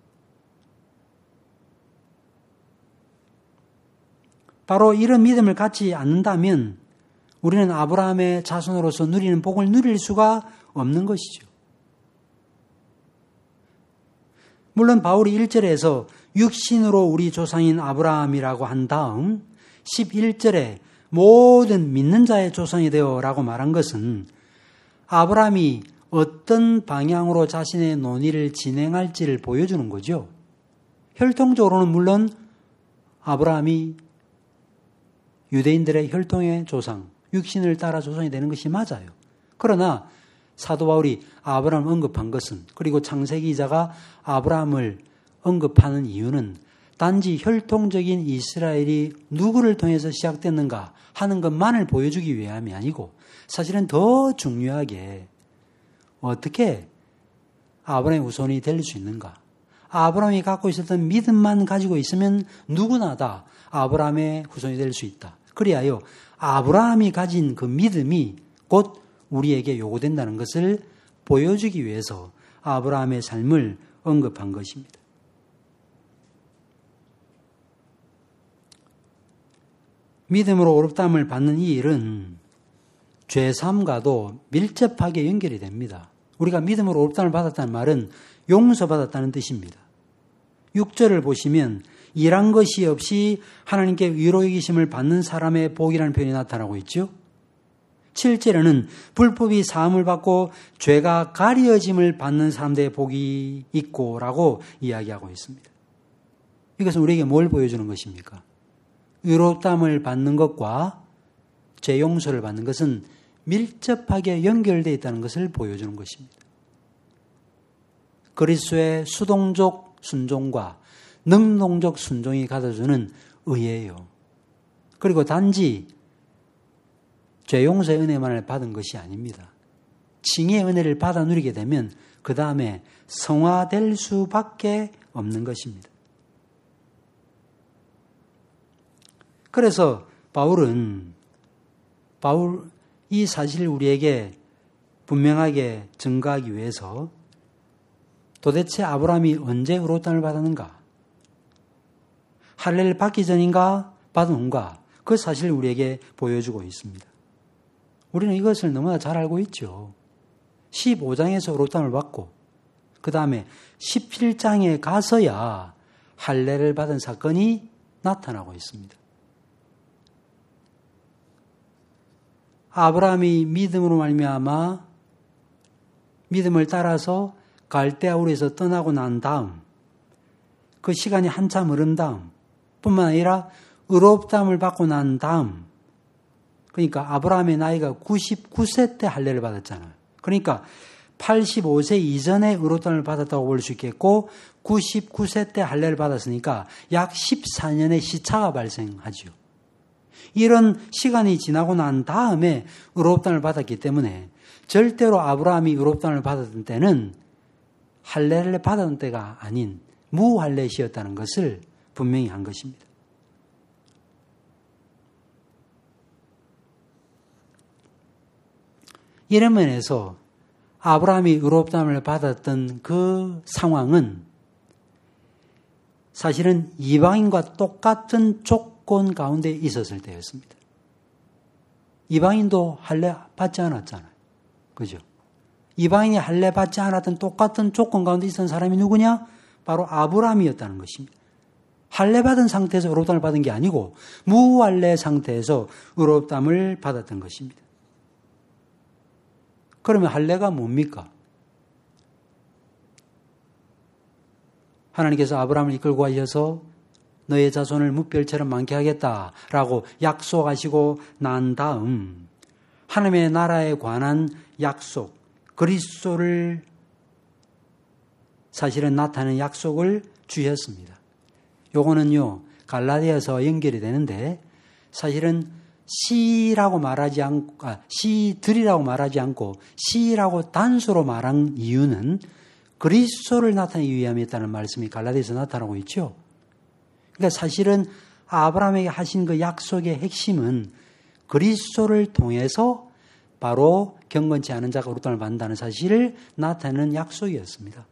Speaker 1: 바로 이런 믿음을 갖지 않는다면 우리는 아브라함의 자손으로서 누리는 복을 누릴 수가 없는 것이죠. 물론 바울이 일 절에서 육신으로 우리 조상인 아브라함이라고 한 다음 십일 절에 모든 믿는 자의 조상이 되어라고 말한 것은 아브라함이 어떤 방향으로 자신의 논의를 진행할지를 보여주는 거죠. 혈통적으로는 물론 아브라함이 유대인들의 혈통의 조상, 육신을 따라 조상이 되는 것이 맞아요. 그러나 사도 바울이 아브라함을 언급한 것은, 그리고 창세기 기자가 아브라함을 언급하는 이유는 단지 혈통적인 이스라엘이 누구를 통해서 시작됐는가 하는 것만을 보여주기 위함이 아니고, 사실은 더 중요하게 어떻게 아브라함의 후손이 될 수 있는가. 아브라함이 갖고 있었던 믿음만 가지고 있으면 누구나 다 아브라함의 후손이 될 수 있다. 그리하여 아브라함이 가진 그 믿음이 곧 우리에게 요구된다는 것을 보여주기 위해서 아브라함의 삶을 언급한 것입니다. 믿음으로 어렵다함을 받는 이 일은 죄사함과도 밀접하게 연결이 됩니다. 우리가 믿음으로 어렵다함을 받았다는 말은 용서받았다는 뜻입니다. 육 절을 보시면 일한 것이 없이 하나님께 위로 여기심을 받는 사람의 복이라는 표현이 나타나고 있죠. 칠 절에는 불법이 사함을 받고 죄가 가려짐을 받는 사람들의 복이 있고 라고 이야기하고 있습니다. 이것은 우리에게 뭘 보여주는 것입니까? 의롭다함을 받는 것과 죄 용서를 받는 것은 밀접하게 연결되어 있다는 것을 보여주는 것입니다. 그리스도의 수동적 순종과 능동적 순종이 가져주는 의예요. 그리고 단지 죄 용서의 은혜만을 받은 것이 아닙니다. 칭의의 은혜를 받아 누리게 되면 그 다음에 성화될 수밖에 없는 것입니다. 그래서 바울은 바울 이 사실을 우리에게 분명하게 증거하기 위해서 도대체 아브라함이 언제 의롭다함을 받았는가? 할례를 받기 전인가? 받은 후인가? 그 사실을 우리에게 보여주고 있습니다. 우리는 이것을 너무나 잘 알고 있죠. 십오 장에서 의롭다함을 받고 그 다음에 십칠 장에 가서야 할례를 받은 사건이 나타나고 있습니다. 아브라함이 믿음으로 말미암아 믿음을 따라서 갈대아 우르에서 떠나고 난 다음 그 시간이 한참 흐른 다음 뿐만 아니라 의롭다함을 받고 난 다음, 그러니까 아브라함의 나이가 구십구 세 때 할례를 받았잖아요. 그러니까 팔십오 세 이전에 의롭다함을 받았다고 볼 수 있겠고 구십구 세 때 할례를 받았으니까 약 십사 년의 시차가 발생하죠. 이런 시간이 지나고 난 다음에 의롭다함을 받았기 때문에 절대로 아브라함이 의롭다함을 받았던 때는 할례를 받았던 때가 아닌 무할례 시였다는 것을 분명히 한 것입니다. 이런 면에서 아브라함이 의롭다함을 받았던 그 상황은 사실은 이방인과 똑같은 조건 가운데 있었을 때였습니다. 이방인도 할례 받지 않았잖아요. 그죠? 이방인이 할례 받지 않았던 똑같은 조건 가운데 있었던 사람이 누구냐? 바로 아브라함이었다는 것입니다. 할례 받은 상태에서 의롭다함을 받은 게 아니고 무할례 상태에서 의롭다함을 받았던 것입니다. 그러면 할례가 뭡니까? 하나님께서 아브라함을 이끌고 가셔서 너의 자손을 무별처럼 많게 하겠다라고 약속하시고 난 다음 하나님의 나라에 관한 약속, 그리스도를 사실은 나타내는 약속을 주셨습니다. 요거는요 갈라디아서와 연결이 되는데 사실은 시라고 말하지 않고, 아, 시들이라고 말하지 않고 시라고 단수로 말한 이유는 그리스도를 나타내기 위함이었다는 말씀이 갈라디아서에 나타나고 있죠. 그러니까 사실은 아브라함에게 하신 그 약속의 핵심은 그리스도를 통해서 바로 경건치 않은 자가 의롭다함을 받는다는 사실을 나타내는 약속이었습니다.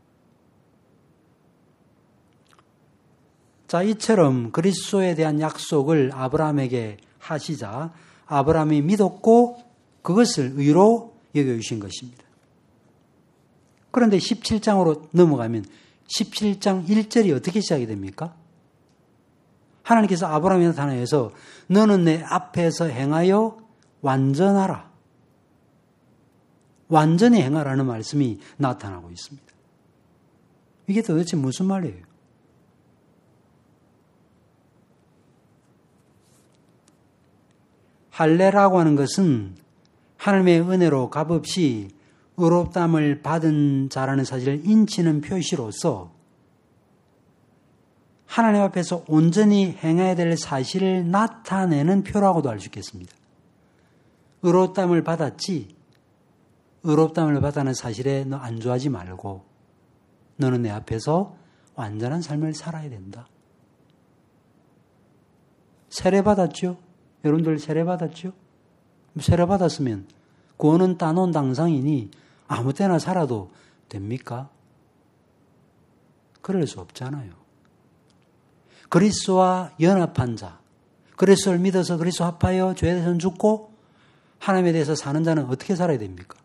Speaker 1: 자, 이처럼 그리스도에 대한 약속을 아브라함에게 하시자 아브라함이 믿었고 그것을 의로 여겨주신 것입니다. 그런데 십칠 장으로 넘어가면 십칠 장 일 절이 어떻게 시작이 됩니까? 하나님께서 아브라함에 나타나서 너는 내 앞에서 행하여 완전하라. 완전히 행하라는 말씀이 나타나고 있습니다. 이게 도대체 무슨 말이에요? 할례라고 하는 것은 하나님의 은혜로 값없이 의롭다함을 받은 자라는 사실을 인치는 표시로서 하나님 앞에서 온전히 행해야 될 사실을 나타내는 표라고도 할 수 있겠습니다. 의롭다함을 받았지, 의롭다함을 받았다는 사실에 너 안주하지 말고 너는 내 앞에서 완전한 삶을 살아야 된다. 세례 받았죠? 여러분들 세례 받았죠? 세례 받았으면 구원은 따놓은 당상이니 아무 때나 살아도 됩니까? 그럴 수 없잖아요. 그리스도와 연합한 자, 그리스도를 믿어서 그리스도 합하여 죄에 대해서 죽고 하나님에 대해서 사는 자는 어떻게 살아야 됩니까?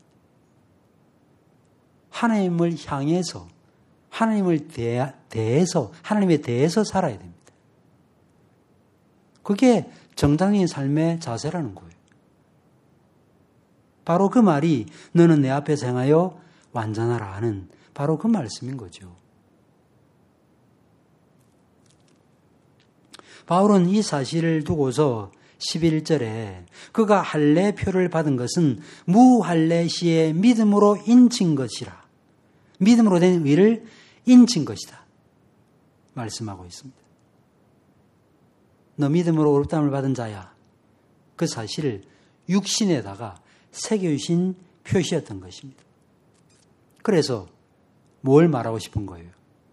Speaker 1: 하나님을 향해서, 하나님을 대, 대해서, 하나님에 대해서 살아야 됩니다. 그게 정당인 삶의 자세라는 거예요. 바로 그 말이 너는 내 앞에서 행하여 완전하라 하는 바로 그 말씀인 거죠. 바울은 이 사실을 두고서 십일 절에 그가 할례표를 받은 것은 무할례 시에 믿음으로 인친 것이라. 믿음으로 된 의를 인친 것이다. 말씀하고 있습니다. 너 믿음으로 의롭다함을 받은 자야. 그 사실을 육신에다가 새겨주신 표시였던 것입니다. 그래서 뭘 말하고 싶은 거예요?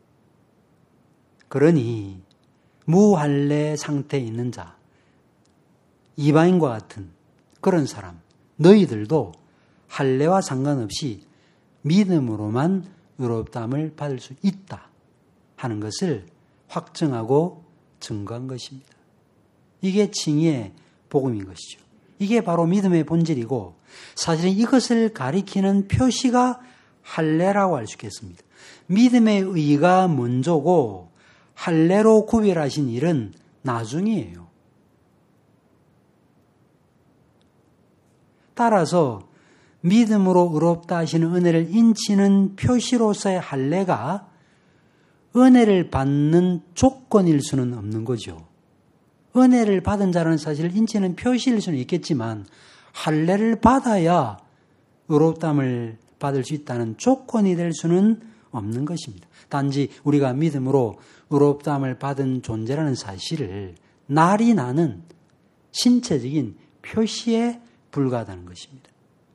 Speaker 1: 그러니 무할례 상태에 있는 자, 이방인과 같은 그런 사람, 너희들도 할례와 상관없이 믿음으로만 의롭다함을 받을 수 있다 하는 것을 확증하고 증거한 것입니다. 이게 칭의의 복음인 것이죠. 이게 바로 믿음의 본질이고 사실은 이것을 가리키는 표시가 할례라고 할 수 있겠습니다. 믿음의 의가 먼저고 할례로 구별하신 일은 나중이에요. 따라서 믿음으로 의롭다 하시는 은혜를 인치는 표시로서의 할례가 은혜를 받는 조건일 수는 없는 거죠. 은혜를 받은 자라는 사실을 인치는 표시일 수는 있겠지만 할례를 받아야 의롭다함을 받을 수 있다는 조건이 될 수는 없는 것입니다. 단지 우리가 믿음으로 의롭다함을 받은 존재라는 사실을 날이 나는 신체적인 표시에 불과하다는 것입니다.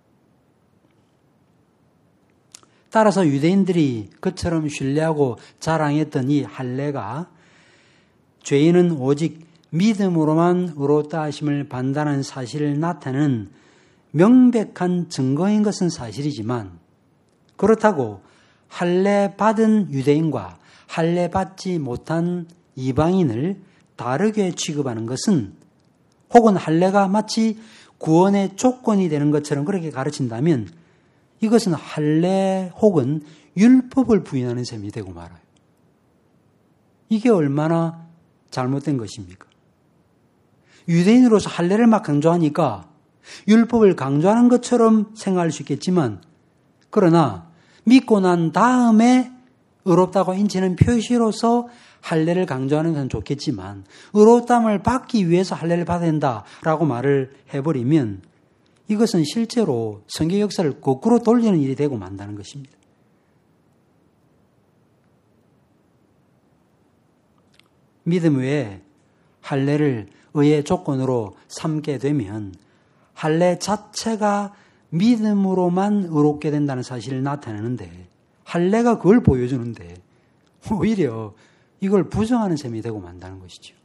Speaker 1: 따라서 유대인들이 그처럼 신뢰하고 자랑했던 이 할례가 죄인은 오직 믿음으로만 의롭다 하심을 받는다는 사실을 나타내는 명백한 증거인 것은 사실이지만 그렇다고 할례 받은 유대인과 할례 받지 못한 이방인을 다르게 취급하는 것은 혹은 할례가 마치 구원의 조건이 되는 것처럼 그렇게 가르친다면 이것은 할례 혹은 율법을 부인하는 셈이 되고 말아요. 이게 얼마나 잘못된 것입니까? 유대인으로서 할례를 막 강조하니까 율법을 강조하는 것처럼 생각할 수 있겠지만 그러나 믿고 난 다음에 의롭다고 인치는 표시로서 할례를 강조하는 것은 좋겠지만 의롭다함을 받기 위해서 할례를 받아야 된다라고 말을 해버리면 이것은 실제로 성경 역사를 거꾸로 돌리는 일이 되고 만다는 것입니다. 믿음 외에 할례를 의의 조건으로 삼게 되면 할례 자체가 믿음으로만 의롭게 된다는 사실을 나타내는데 할례가 그걸 보여주는데 오히려 이걸 부정하는 셈이 되고 만다는 것이죠.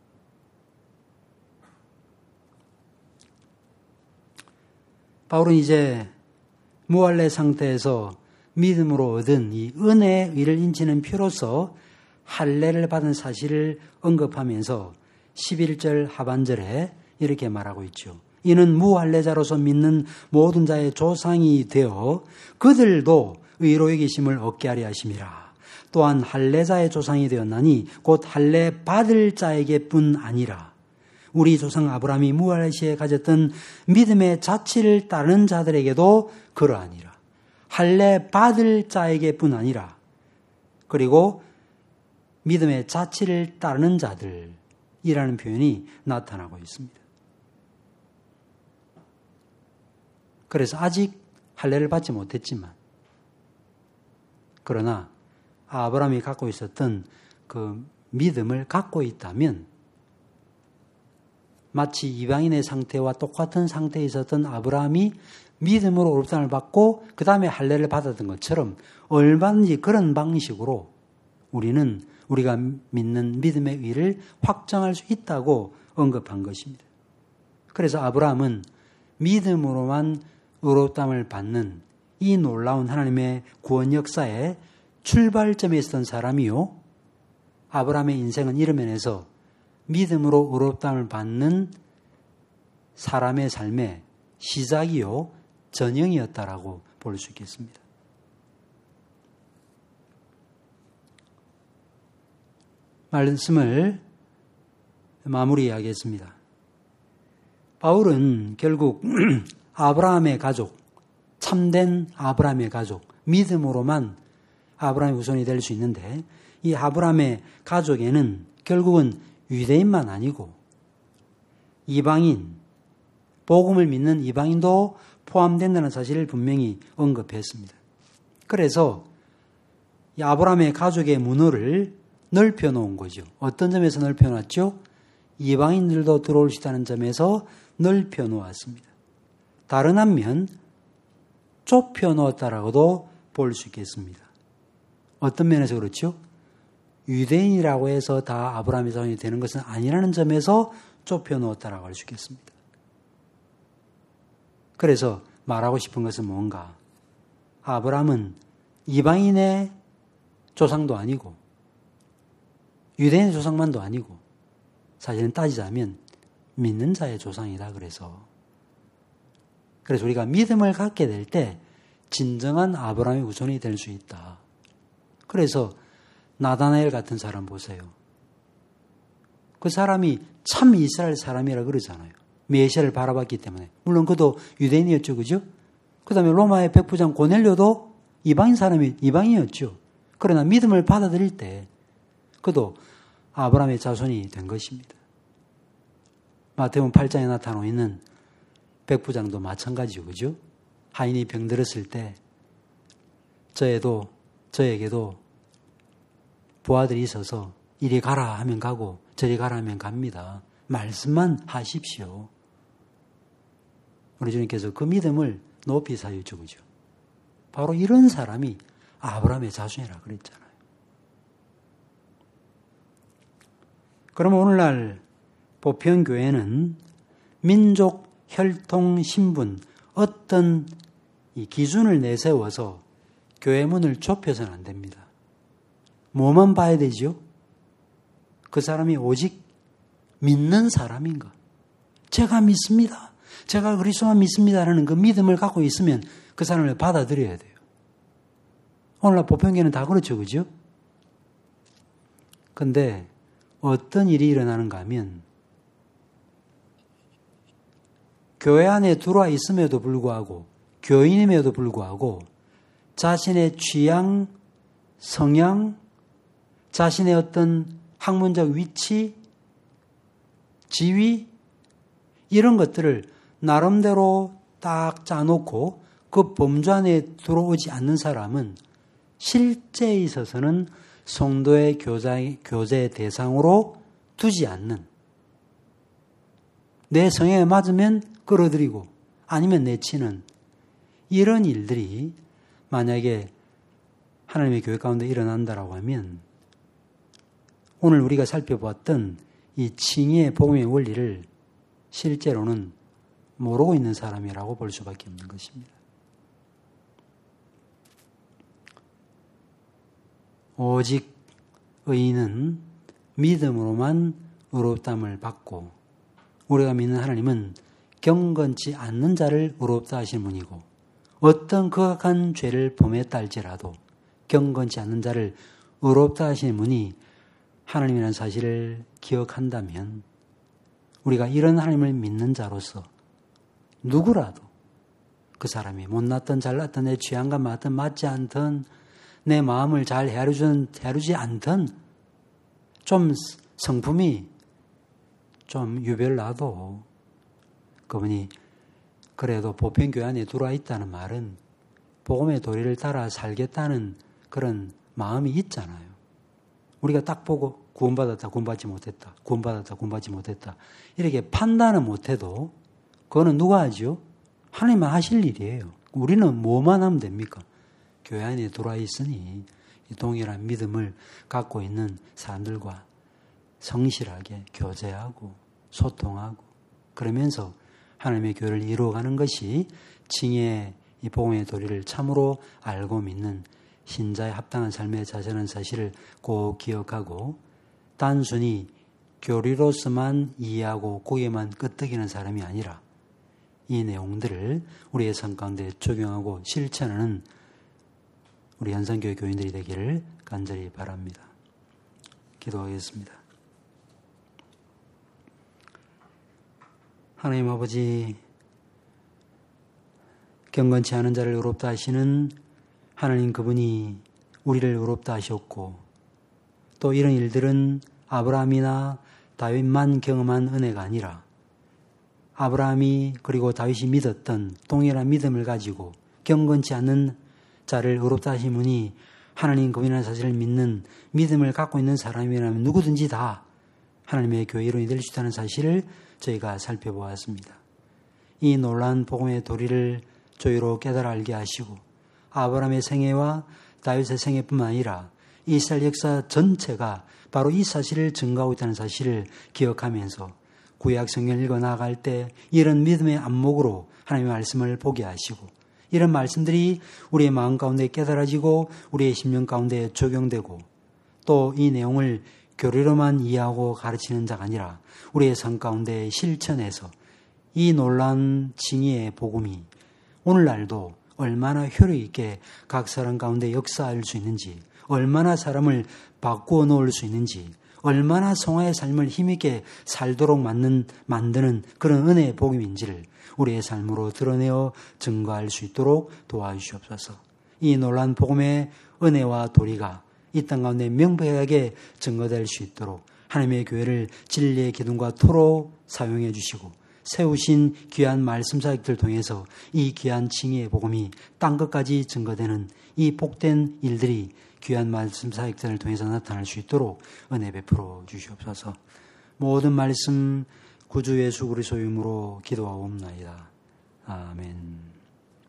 Speaker 1: 바울은 이제 무할례 상태에서 믿음으로 얻은 이 은혜의 의를 인치는 표로서 할례를 받은 사실을 언급하면서 십일 절 하반절에 이렇게 말하고 있죠. 이는 무할례자로서 믿는 모든 자의 조상이 되어 그들도 의로 여기심을 얻게 하려 하심이라. 또한 할례자의 조상이 되었나니 곧 할례 받을 자에게뿐 아니라 우리 조상 아브라함이 무할 시에 가졌던 믿음의 자취를 따르는 자들에게도 그러하니라. 할례 받을 자에게뿐 아니라 그리고 믿음의 자취를 따르는 자들이라는 표현이 나타나고 있습니다. 그래서 아직 할례를 받지 못했지만 그러나 아브라함이 갖고 있었던 그 믿음을 갖고 있다면 마치 이방인의 상태와 똑같은 상태에 있었던 아브라함이 믿음으로 옳음을 받고 그 다음에 할례를 받았던 것처럼 얼마든지 그런 방식으로 우리는 우리가 믿는 믿음의 의를 확정할 수 있다고 언급한 것입니다. 그래서 아브라함은 믿음으로만 의롭다함을 받는 이 놀라운 하나님의 구원 역사의 출발점에 있었던 사람이요. 아브라함의 인생은 이런 면에서 믿음으로 의롭다함을 받는 사람의 삶의 시작이요. 전형이었다라고 볼 수 있겠습니다. 말씀을 마무리하겠습니다. 바울은 결국 아브라함의 가족, 참된 아브라함의 가족, 믿음으로만 아브라함의 후손이 될 수 있는데 이 아브라함의 가족에는 결국은 유대인만 아니고 이방인, 복음을 믿는 이방인도 포함된다는 사실을 분명히 언급했습니다. 그래서 이 아브라함의 가족의 문호를 넓혀 놓은 거죠. 어떤 점에서 넓혀 놨죠? 이방인들도 들어올 수 있다는 점에서 넓혀 놓았습니다. 다른 한면 좁혀 놓았다라고도 볼 수 있겠습니다. 어떤 면에서 그렇죠? 유대인이라고 해서 다 아브라함의 자손이 되는 것은 아니라는 점에서 좁혀 놓았다라고 할 수 있겠습니다. 그래서 말하고 싶은 것은 뭔가? 아브라함은 이방인의 조상도 아니고 유대인의 조상만도 아니고 사실은 따지자면 믿는 자의 조상이다. 그래서 그래서 우리가 믿음을 갖게 될 때 진정한 아브라함의 후손이 될 수 있다. 그래서 나다나엘 같은 사람 보세요. 그 사람이 참 이스라엘 사람이라 그러잖아요. 메시아를 바라봤기 때문에. 물론 그도 유대인이었죠. 그죠? 그 다음에 로마의 백부장 고넬료도 이방인 사람이 이방인이었죠. 그러나 믿음을 받아들일 때 그도 아브라함의 자손이 된 것입니다. 마태복음 팔 장에 나타나고 있는 백부장도 마찬가지죠. 그죠? 하인이 병들었을 때 저에도 저에게도 부하들이 있어서 이리 가라 하면 가고 저리 가라 하면 갑니다. 말씀만 하십시오. 우리 주님께서 그 믿음을 높이 사유죠. 그죠? 바로 이런 사람이 아브라함의 자손이라 그랬잖아요. 그러면 오늘날 보편교회는 민족, 혈통, 신분 어떤 이 기준을 내세워서 교회 문을 좁혀서는 안 됩니다. 뭐만 봐야 되죠? 그 사람이 오직 믿는 사람인가? 제가 믿습니다. 제가 그리스도만 믿습니다라는 그 믿음을 갖고 있으면 그 사람을 받아들여야 돼요. 오늘날 보편교회는 다 그렇죠. 그죠? 근데 어떤 일이 일어나는가 하면 교회 안에 들어와 있음에도 불구하고 교인임에도 불구하고 자신의 취향, 성향, 자신의 어떤 학문적 위치, 지위 이런 것들을 나름대로 딱 짜놓고 그 범주 안에 들어오지 않는 사람은 실제에 있어서는 성도의 교제, 교제 대상으로 두지 않는 내 성향에 맞으면 끌어들이고 아니면 내치는 이런 일들이 만약에 하나님의 교회 가운데 일어난다라고 하면 오늘 우리가 살펴보았던 이 칭의의 복음의 원리를 실제로는 모르고 있는 사람이라고 볼 수밖에 없는 것입니다. 오직 의인은 믿음으로만 의롭다함을 받고 우리가 믿는 하나님은 경건치 않는 자를 의롭다 하시는 분이고 어떤 극악한 죄를 범했다 할지라도 경건치 않는 자를 의롭다 하시는 분이 하나님이라는 사실을 기억한다면 우리가 이런 하나님을 믿는 자로서 누구라도 그 사람이 못났던 잘났던 내 취향과 맞든 맞지 않든 내 마음을 잘 헤아려주는, 헤아려주지 않든 좀 성품이 좀 유별나도 그분이 그래도 보편교회 안에 들어와 있다는 말은 복음의 도리를 따라 살겠다는 그런 마음이 있잖아요. 우리가 딱 보고 구원받았다, 구원받지 못했다, 구원받았다, 구원받지 못했다 이렇게 판단은 못해도 그거는 누가 하죠? 하나님만 하실 일이에요. 우리는 뭐만 하면 됩니까? 교회 안에 들어와 있으니 동일한 믿음을 갖고 있는 사람들과 성실하게 교제하고 소통하고 그러면서 하나님의 교회를 이루어가는 것이 칭의 이 복음의 도리를 참으로 알고 믿는 신자의 합당한 삶의 자세라는 사실을 꼭 기억하고 단순히 교리로서만 이해하고 거기에만 끄떡이는 사람이 아니라 이 내용들을 우리의 삶 가운데 적용하고 실천하는 우리 현상교회 교인들이 되기를 간절히 바랍니다. 기도하겠습니다. 하나님 아버지, 경건치 않은 자를 의롭다 하시는 하나님 그분이 우리를 의롭다 하셨고 또 이런 일들은 아브라함이나 다윗만 경험한 은혜가 아니라 아브라함이 그리고 다윗이 믿었던 동일한 믿음을 가지고 경건치 않는 자를 의롭다 하신 분이 하나님 그분이라는 사실을 믿는 믿음을 갖고 있는 사람이라면 누구든지 다 하나님의 교회 일원이 될 수 있다는 사실을 저희가 살펴보았습니다. 이 놀라운 복음의 도리를 저희로 깨달아 알게 하시고 아브라함의 생애와 다윗의 생애뿐만 아니라 이스라엘 역사 전체가 바로 이 사실을 증거하고 있다는 사실을 기억하면서 구약 성경을 읽어 나아갈 때 이런 믿음의 안목으로 하나님의 말씀을 보게 하시고 이런 말씀들이 우리의 마음 가운데 깨달아지고 우리의 심령 가운데 적용되고 또 이 내용을 교리로만 이해하고 가르치는 자가 아니라 우리의 삶 가운데 실천해서 이 놀라운 칭의의 복음이 오늘날도 얼마나 효력 있게 각 사람 가운데 역사할 수 있는지, 얼마나 사람을 바꾸어 놓을 수 있는지, 얼마나 성화의 삶을 힘있게 살도록 만드는, 만드는 그런 은혜의 복음인지를 우리의 삶으로 드러내어 증거할 수 있도록 도와주시옵소서. 이 놀라운 복음의 은혜와 도리가 이 땅 가운데 명백하게 증거될 수 있도록 하나님의 교회를 진리의 기둥과 토로 사용해 주시고 세우신 귀한 말씀 사역들 통해서 이 귀한 칭의의 복음이 땅끝까지 증거되는 이 복된 일들이 귀한 말씀 사역들을 통해서 나타날 수 있도록 은혜 베풀어 주시옵소서. 모든 말씀 구주 예수 그리스도의 이름으로 기도하옵나이다. 아멘.